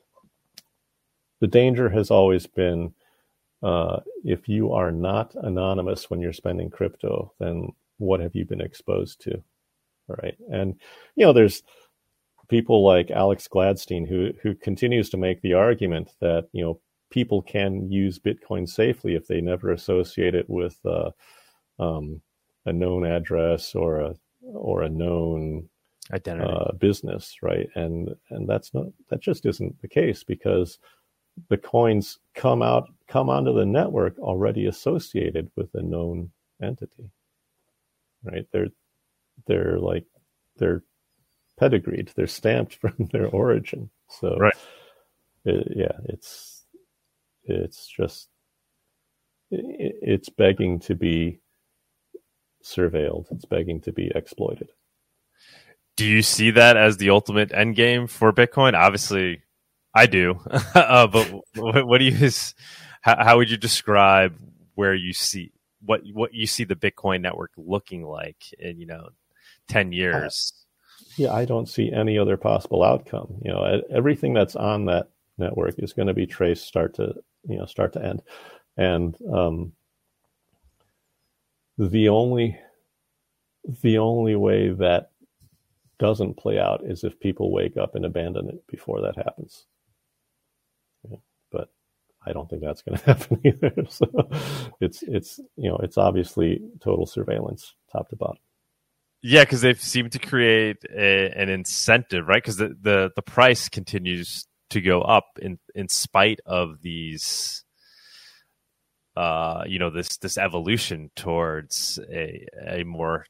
Speaker 1: danger has always been, if you are not anonymous when you're spending crypto, then what have you been exposed to? Right. And, there's people like Alex Gladstein who continues to make the argument that, people can use Bitcoin safely if they never associate it with a known address or a known
Speaker 2: identity
Speaker 1: business, right? And that just isn't the case, because the coins come onto the network already associated with a known entity, right? They're pedigreed, they're stamped from their origin. So
Speaker 2: right.
Speaker 1: It's begging to be surveilled. It's begging to be exploited.
Speaker 2: Do you see that as the ultimate end game for Bitcoin? Obviously, I do. But what do you? How would you describe where you see what you see the Bitcoin network looking like in 10 years?
Speaker 1: I don't see any other possible outcome. Everything that's on that network is going to be traced start to end, and the only way that doesn't play out is if people wake up and abandon it before that happens. But I don't think that's going to happen either. So it's obviously total surveillance, top to bottom.
Speaker 2: Yeah, because they've seemed to create an incentive, right? Because the price continues to go up in spite of these, this evolution towards a more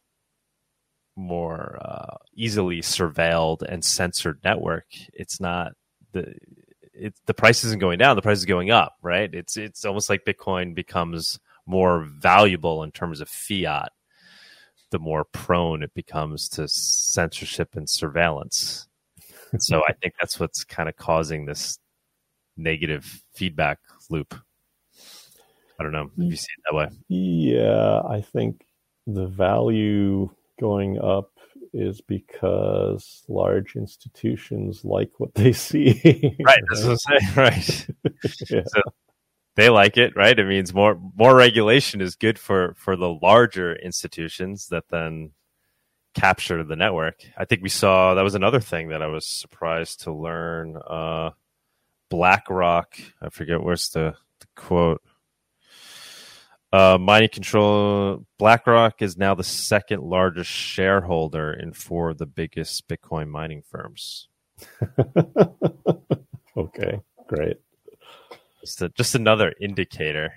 Speaker 2: easily surveilled and censored network. It's not the price isn't going down, the price is going up, right? It's almost like Bitcoin becomes more valuable in terms of fiat, the more prone it becomes to censorship and surveillance. So I think that's what's kind of causing this negative feedback loop. I don't know if you see it that way.
Speaker 1: Yeah, I think the value going up is because large institutions like what they see.
Speaker 2: Right, that's what I'm saying, right.
Speaker 1: Yeah.
Speaker 2: So they like it, right? It means more regulation is good for the larger institutions that then capture the network. I think we saw, that was another thing that I was surprised to learn. BlackRock, I forget where's the quote. Mining Control, BlackRock is now the second largest shareholder in 4 of the biggest Bitcoin mining firms.
Speaker 1: Okay, great.
Speaker 2: Just another indicator.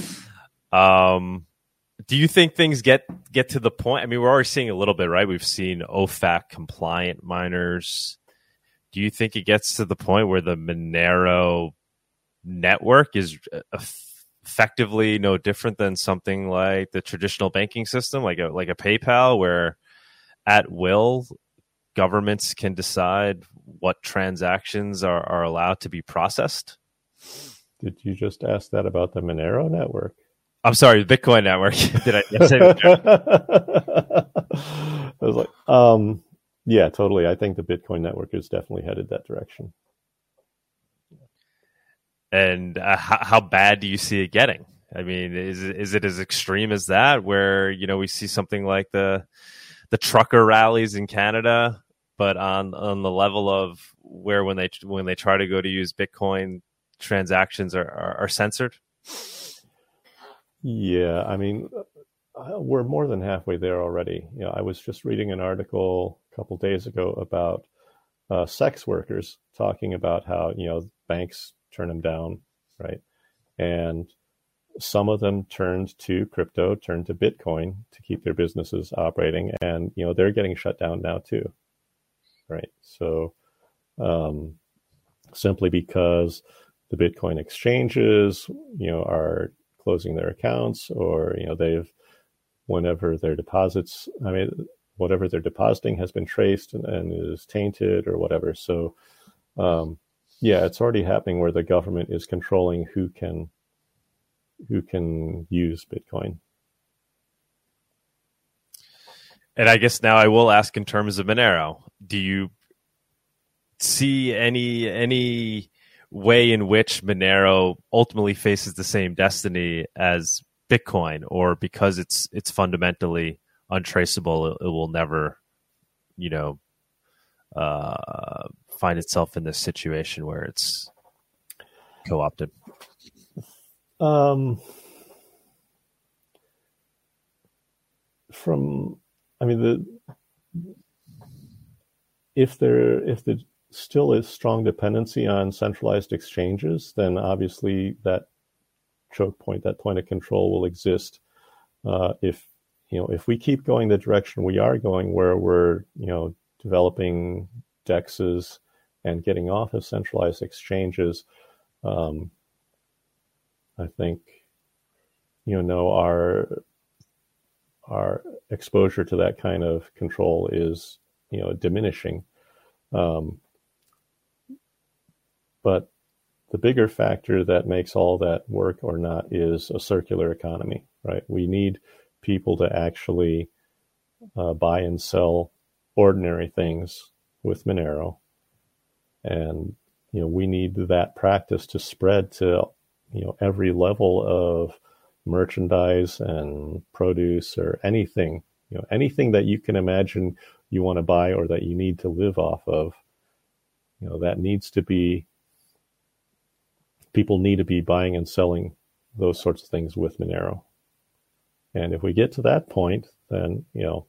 Speaker 2: Do you think things get to the point? I mean, we're already seeing a little bit, right? We've seen OFAC compliant miners. Do you think it gets to the point where the Monero network is effectively no different than something like the traditional banking system, like a PayPal, where at will governments can decide what transactions are allowed to be processed?
Speaker 1: Did you just ask that about the Monero network?
Speaker 2: I'm sorry, the Bitcoin network. Did I say
Speaker 1: that? I was like, yeah, totally. I think the Bitcoin network is definitely headed that direction.
Speaker 2: And how bad do you see it getting? I mean, is it as extreme as that, where, you know, we see something like the trucker rallies in Canada, but on the level of where when they try to go to use Bitcoin, transactions are censored?
Speaker 1: Yeah, I mean, we're more than halfway there already. You know, I was just reading an article a couple days ago about sex workers talking about how, you know, banks turn them down, right? And some of them turned to crypto, turned to Bitcoin to keep their businesses operating, and, you know, they're getting shut down now too, right? So simply because the Bitcoin exchanges, you know, are closing their accounts, or, you know, whenever their deposits, I mean, whatever they're depositing has been traced and is tainted or whatever. So, yeah, it's already happening where the government is controlling who can use Bitcoin.
Speaker 2: And I guess now I will ask, in terms of Monero, do you see any way in which Monero ultimately faces the same destiny as Bitcoin, or because it's fundamentally untraceable, it will never, you know, find itself in this situation where it's co-opted?
Speaker 1: If there still is strong dependency on centralized exchanges, then obviously that choke point, that point of control, will exist. If we keep going the direction we are going, where we're, you know, developing DEXs and getting off of centralized exchanges, I think, you know, our exposure to that kind of control is, you know, diminishing. But the bigger factor that makes all that work or not is a circular economy, right? We need people to actually buy and sell ordinary things with Monero. And, you know, we need that practice to spread to, you know, every level of merchandise and produce, or anything, you know, anything that you can imagine you want to buy or that you need to live off of, you know, that needs to be, people need to be buying and selling those sorts of things with Monero. And if we get to that point, then, you know,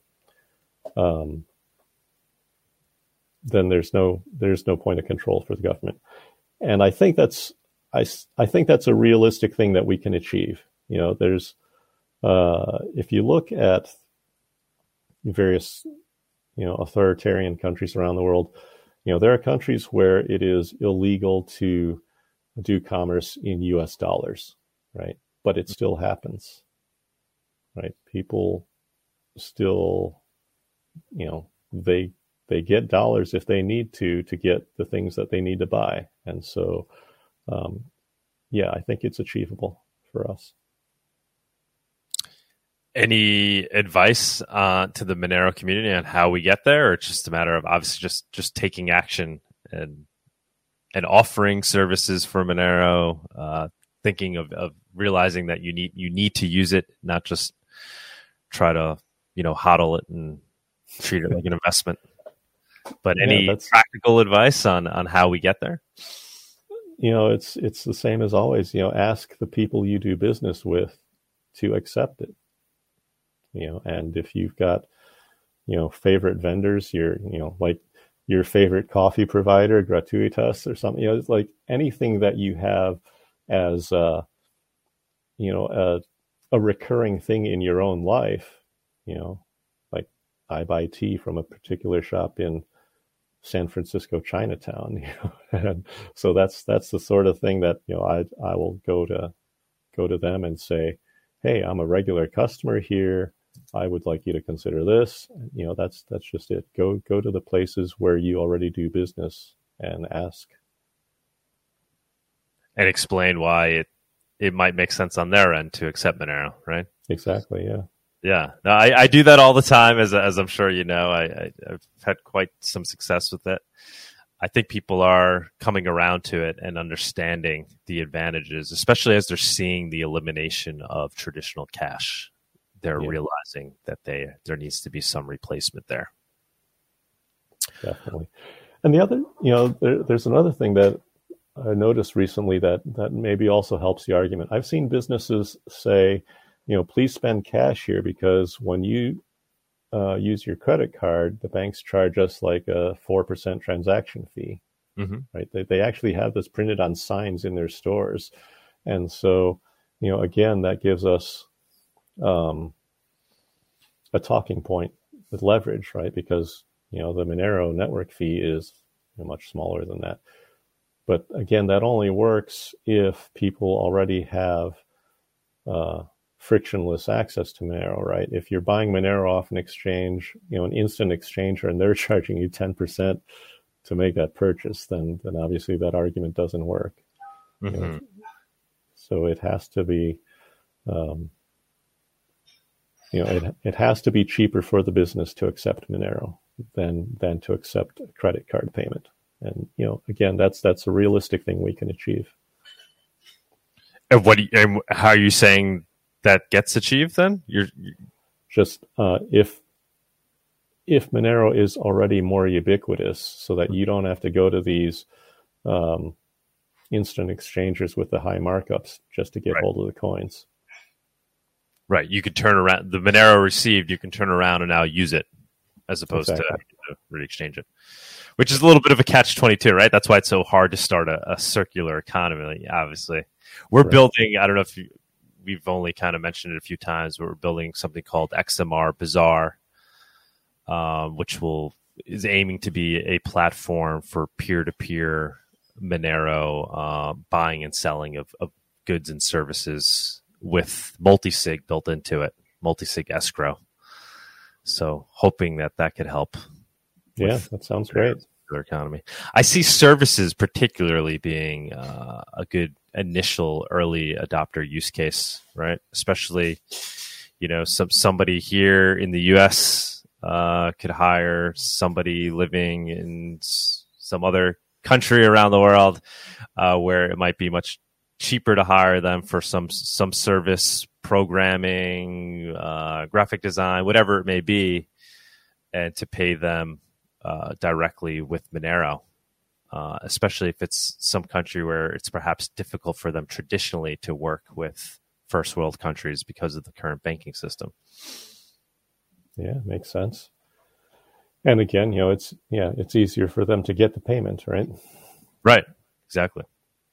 Speaker 1: then there's no point of control for the government. And I think that's a realistic thing that we can achieve. You know, there's if you look at various, you know, authoritarian countries around the world, you know, there are countries where it is illegal to do commerce in US dollars, right? But it still happens, right? People still, you know, they get dollars if they need to get the things that they need to buy. And so, yeah, I think it's achievable for us.
Speaker 2: Any advice to the Monero community on how we get there, or it's just a matter of obviously just taking action and offering services for Monero, thinking of realizing that you need to use it, not just try to, you know, hodl it and treat it like an investment? But any practical advice on how we get there?
Speaker 1: You know, it's the same as always. You know, ask the people you do business with to accept it. You know, and if you've got, you know, favorite vendors, you know, like your favorite coffee provider, Gratuitas or something, you know, it's like anything that you have as, you know, a recurring thing in your own life, you know, like I buy tea from a particular shop in San Francisco Chinatown, you know, and so that's the sort of thing that, you know, I will go to them and say, hey, I'm a regular customer here. I would like you to consider this. You know, that's just it. Go to the places where you already do business and ask.
Speaker 2: And explain why it might make sense on their end to accept Monero, right?
Speaker 1: Exactly. Yeah.
Speaker 2: Yeah, no, I do that all the time, as I'm sure you know. I've had quite some success with it. I think people are coming around to it and understanding the advantages, especially as they're seeing the elimination of traditional cash. They're realizing that there needs to be some replacement there.
Speaker 1: Definitely. And the other, there's another thing that I noticed recently that maybe also helps the argument. I've seen businesses say, please spend cash here because when you use your credit card, the banks charge us like a 4% transaction fee, right? They actually have this printed on signs in their stores. And so, again, that gives us a talking point with leverage, right? Because, the Monero network fee is much smaller than that. But again, that only works if people already have frictionless access to Monero, right? If you're buying Monero off an exchange, an instant exchanger, and they're charging you 10% to make that purchase, then obviously that argument doesn't work. So it has to be, it has to be cheaper for the business to accept Monero than to accept a credit card payment. And again, that's a realistic thing we can achieve.
Speaker 2: And how are you saying that gets achieved then? You're
Speaker 1: just if Monero is already more ubiquitous so that you don't have to go to these instant exchangers with the high markups just to get hold of the coins.
Speaker 2: Right. You could turn around the Monero received, you can turn around and now use it as opposed to re-exchange it, which is a little bit of a catch-22, right? That's why it's so hard to start a circular economy, obviously. We're building, I don't know if we've only kind of mentioned it a few times, but we're building something called XMR Bazaar, which is aiming to be a platform for peer-to-peer Monero buying and selling of goods and services with multi-sig built into it, multi-sig escrow. So hoping that could help.
Speaker 1: Yeah, that sounds great.
Speaker 2: The economy. I see services particularly being a good initial early adopter use case, right? Especially, somebody here in the U.S. Could hire somebody living in some other country around the world where it might be much cheaper to hire them for some service, programming, graphic design, whatever it may be, and to pay them directly with Monero, especially if it's some country where it's perhaps difficult for them traditionally to work with first world countries because of the current banking system.
Speaker 1: Yeah, makes sense. And again, it's easier for them to get the payment, right?
Speaker 2: Right. Exactly.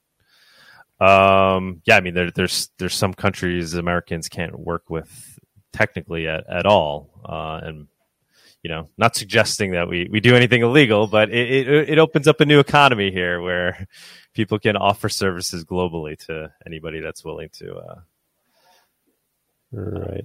Speaker 2: I mean, there's some countries Americans can't work with technically at all, and not suggesting that we do anything illegal, but it opens up a new economy here where people can offer services globally to anybody that's willing to.
Speaker 1: Right.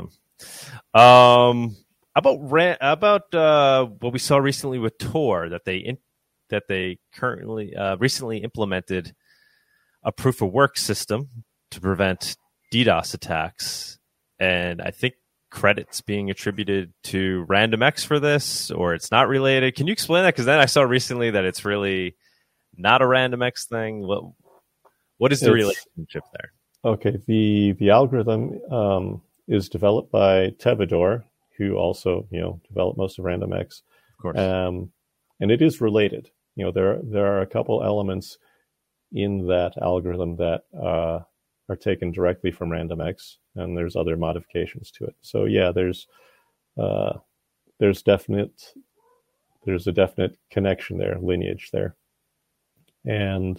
Speaker 2: About what we saw recently with Tor that they currently recently implemented a proof of work system to prevent DDoS attacks, and I think credit's being attributed to RandomX for this, or it's not related. Can you explain that? Because then I saw recently that it's really not a RandomX thing. What is the relationship there?
Speaker 1: Okay, the algorithm is developed by Tevador, who also developed most of RandomX,
Speaker 2: of course,
Speaker 1: and it is related. There are a couple elements in that algorithm that are taken directly from RandomX, and there's other modifications to it. So yeah, there's a definite connection there, lineage there, and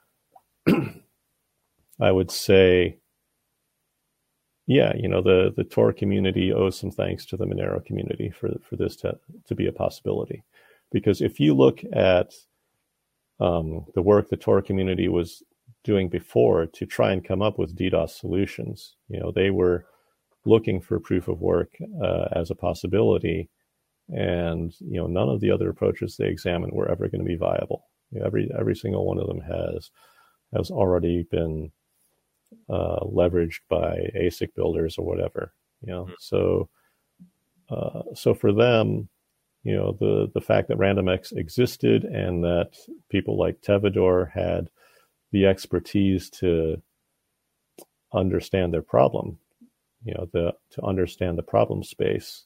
Speaker 1: I would say, the Tor community owes some thanks to the Monero community for this to be a possibility, because if you look at the work the Tor community was doing before to try and come up with DDoS solutions, they were looking for proof of work as a possibility, and none of the other approaches they examined were ever going to be viable. Every single one of them has already been leveraged by ASIC builders or whatever. So for them, the fact that RandomX existed and that people like Tevador had the expertise to understand their problem, to understand the problem space,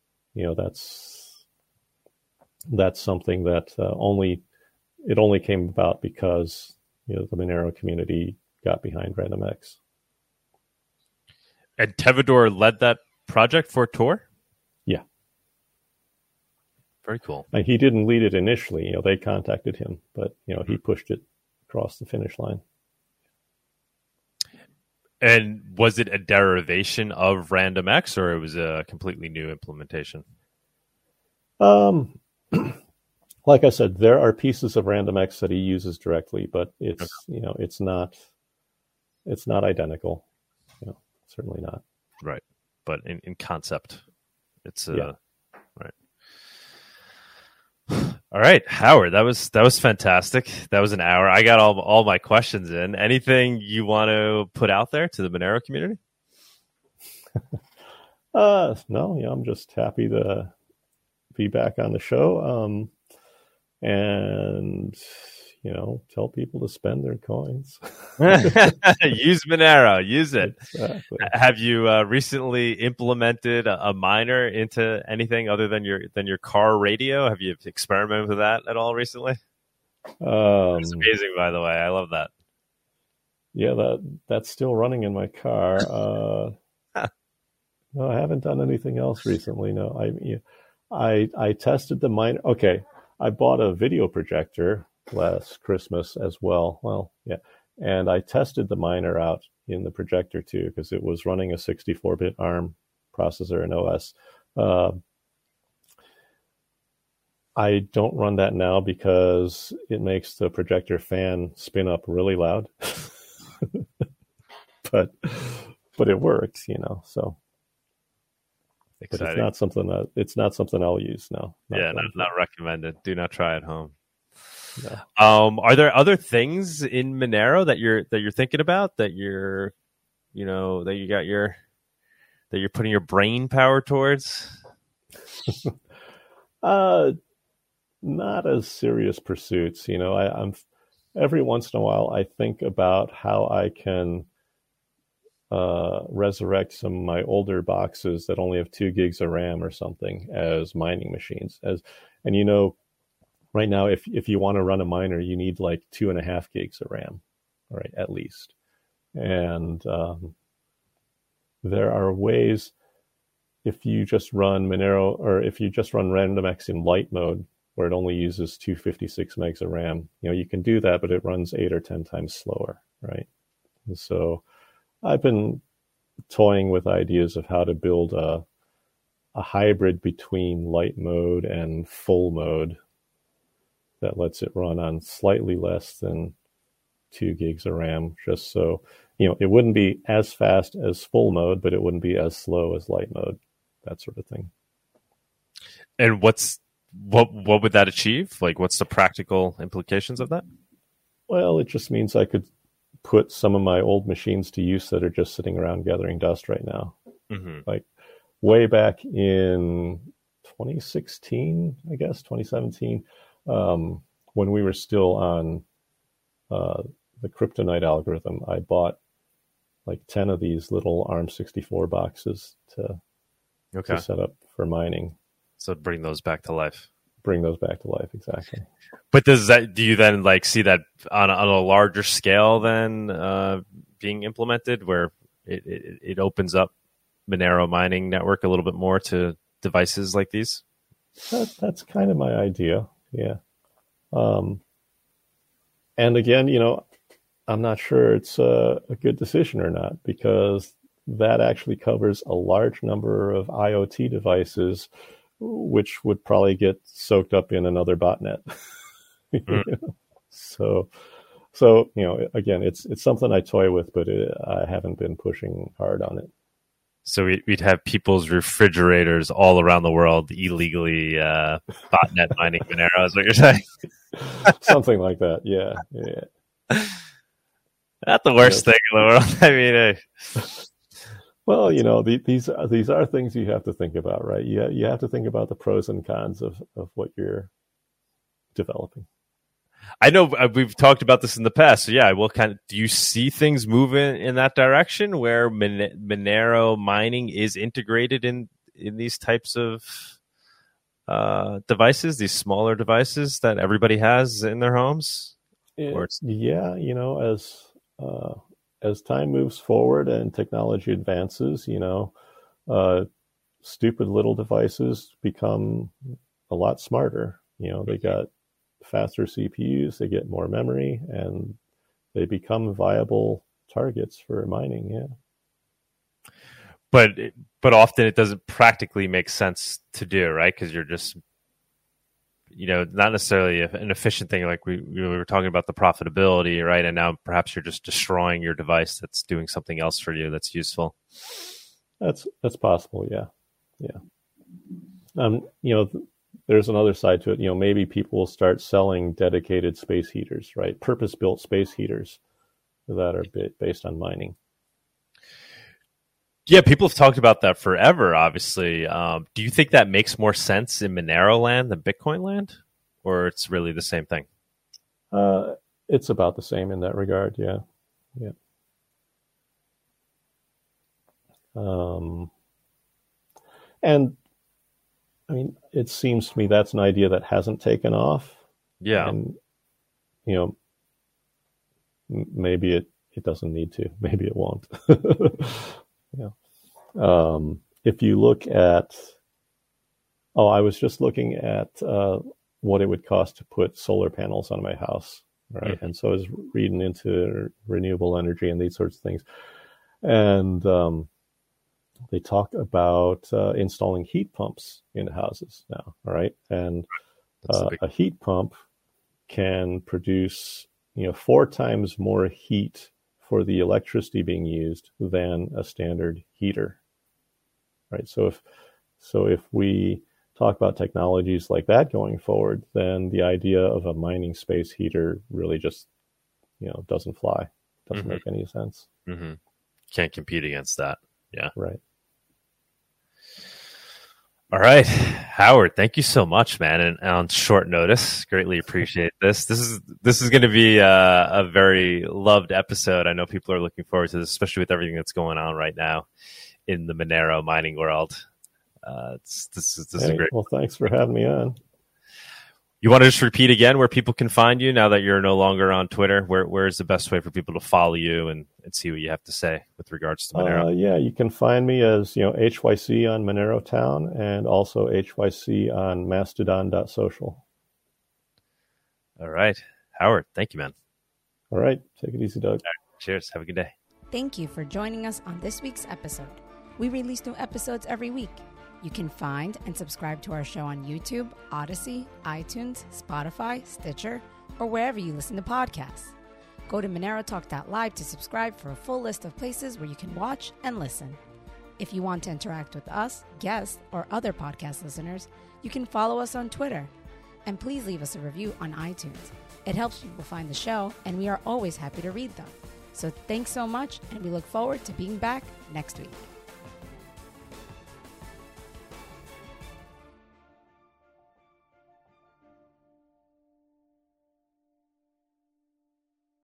Speaker 1: that's something that only came about because the Monero community got behind RandomX.
Speaker 2: And Tevador led that project for Tor?
Speaker 1: Yeah.
Speaker 2: Very cool.
Speaker 1: And he didn't lead it initially. They contacted him, but he pushed it across the finish line.
Speaker 2: And was it a derivation of RandomX, or it was a completely new implementation?
Speaker 1: Like I said, there are pieces of RandomX that he uses directly, but it's it's not identical. Certainly not.
Speaker 2: Right, but in concept, it's
Speaker 1: right.
Speaker 2: All right, Howard, that was fantastic. That was an hour. I got all my questions in. Anything you want to put out there to the Monero community?
Speaker 1: No, I'm just happy to be back on the show. And tell people to spend their coins.
Speaker 2: Use Monero. Use it.
Speaker 1: Exactly.
Speaker 2: Have you recently implemented a miner into anything other than your car radio? Have you experimented with that at all recently? It's amazing, by the way. I love that.
Speaker 1: Yeah, that's still running in my car. No, I haven't done anything else recently. No, I tested the miner. Okay, I bought a video projector last Christmas as well. Well, yeah. And I tested the miner out in the projector too, because it was running a 64-bit ARM processor and OS. I don't run that now because it makes the projector fan spin up really loud. but it works, so.
Speaker 2: Exciting.
Speaker 1: But it's not something I'll use now.
Speaker 2: Not recommended. Do not try at home.
Speaker 1: No.
Speaker 2: Are there other things in Monero that you're thinking about that you're putting your brain power towards?
Speaker 1: Not as serious pursuits. I'm every once in a while I think about how I can resurrect some of my older boxes that only have 2 gigs of RAM or something as mining machines. Right now, if you want to run a miner, you need like 2.5 gigs of RAM, right, at least. And there are ways, if you just run Monero, or if you just run RandomX in light mode, where it only uses 256 megs of RAM, you can do that, but it runs 8 or 10 times slower, right? And so I've been toying with ideas of how to build a hybrid between light mode and full mode that lets it run on slightly less than 2 gigs of RAM, just so, it wouldn't be as fast as full mode, but it wouldn't be as slow as light mode, that sort of thing.
Speaker 2: And what would that achieve? Like, what's the practical implications of that?
Speaker 1: Well, it just means I could put some of my old machines to use that are just sitting around gathering dust right now.
Speaker 2: Mm-hmm.
Speaker 1: Like way back in 2016, I guess, 2017, when we were still on the Kryptonite algorithm, I bought like 10 of these little ARM64 boxes to set up for mining.
Speaker 2: So bring those back to life.
Speaker 1: Bring those back to life, exactly.
Speaker 2: But do you then see that on a larger scale than being implemented, where it opens up Monero mining network a little bit more to devices like these?
Speaker 1: That's kind of my idea, yeah. And again, I'm not sure it's a good decision or not, because that actually covers a large number of IoT devices, which would probably get soaked up in another botnet. So again, it's something I toy with, but I haven't been pushing hard on it.
Speaker 2: So we'd have people's refrigerators all around the world illegally botnet mining Monero, is what you're saying?
Speaker 1: Something like that, yeah.
Speaker 2: Not the worst thing in the world. I mean,
Speaker 1: well, these are things you have to think about, right? You have to think about the pros and cons of what you're developing.
Speaker 2: I know we've talked about this in the past. So yeah, do you see things moving in that direction where Monero mining is integrated in these types of devices, these smaller devices that everybody has in their homes?
Speaker 1: Yeah, as time moves forward and technology advances, stupid little devices become a lot smarter. They got faster CPUs, they get more memory, and they become viable targets for mining. Yeah.
Speaker 2: But often it doesn't practically make sense to do, right? Because you're just, not necessarily an efficient thing. Like we were talking about the profitability, right? And now perhaps you're just destroying your device that's doing something else for you that's useful.
Speaker 1: That's possible. Yeah. There's another side to it. Maybe people will start selling dedicated space heaters, right? Purpose-built space heaters that are based on mining.
Speaker 2: Yeah, people have talked about that forever, obviously. Do you think that makes more sense in Monero land than Bitcoin land? Or it's really the same thing?
Speaker 1: It's about the same in that regard, yeah. And I mean, it seems to me that's an idea that hasn't taken off.
Speaker 2: Yeah.
Speaker 1: And, maybe it doesn't need to. Maybe it won't. Yeah. If you look at, I was just looking at what it would cost to put solar panels on my house, right? Mm-hmm. And so I was reading into renewable energy and these sorts of things. And they talk about installing heat pumps in houses now, all right? And a heat pump can produce, 4 times more heat for the electricity being used than a standard heater, right? So if we talk about technologies like that going forward, then the idea of a mining space heater really just, doesn't fly. Doesn't make any sense.
Speaker 2: Mm-hmm. Can't compete against that. Yeah.
Speaker 1: Right.
Speaker 2: All right, Howard, thank you so much, man. And on short notice, greatly appreciate this. This is going to be a very loved episode. I know people are looking forward to this, especially with everything that's going on right now in the Monero mining world. This is a great.
Speaker 1: Well, thanks for having me on.
Speaker 2: You want to just repeat again where people can find you now that you're no longer on Twitter? Where is the best way for people to follow you and see what you have to say with regards to Monero?
Speaker 1: Yeah, you can find me as HYC on Monero Town and also HYC on Mastodon.social.
Speaker 2: All right, Howard, thank you, man.
Speaker 1: All right, take it easy, Doug.
Speaker 2: All right, cheers. Have a good day.
Speaker 4: Thank you for joining us on this week's episode. We release new episodes every week. You can find and subscribe to our show on YouTube, Odyssey, iTunes, Spotify, Stitcher, or wherever you listen to podcasts. Go to MoneroTalk.live to subscribe for a full list of places where you can watch and listen. If you want to interact with us, guests, or other podcast listeners, you can follow us on Twitter. And please leave us a review on iTunes. It helps people find the show, and we are always happy to read them. So thanks so much, and we look forward to being back next week.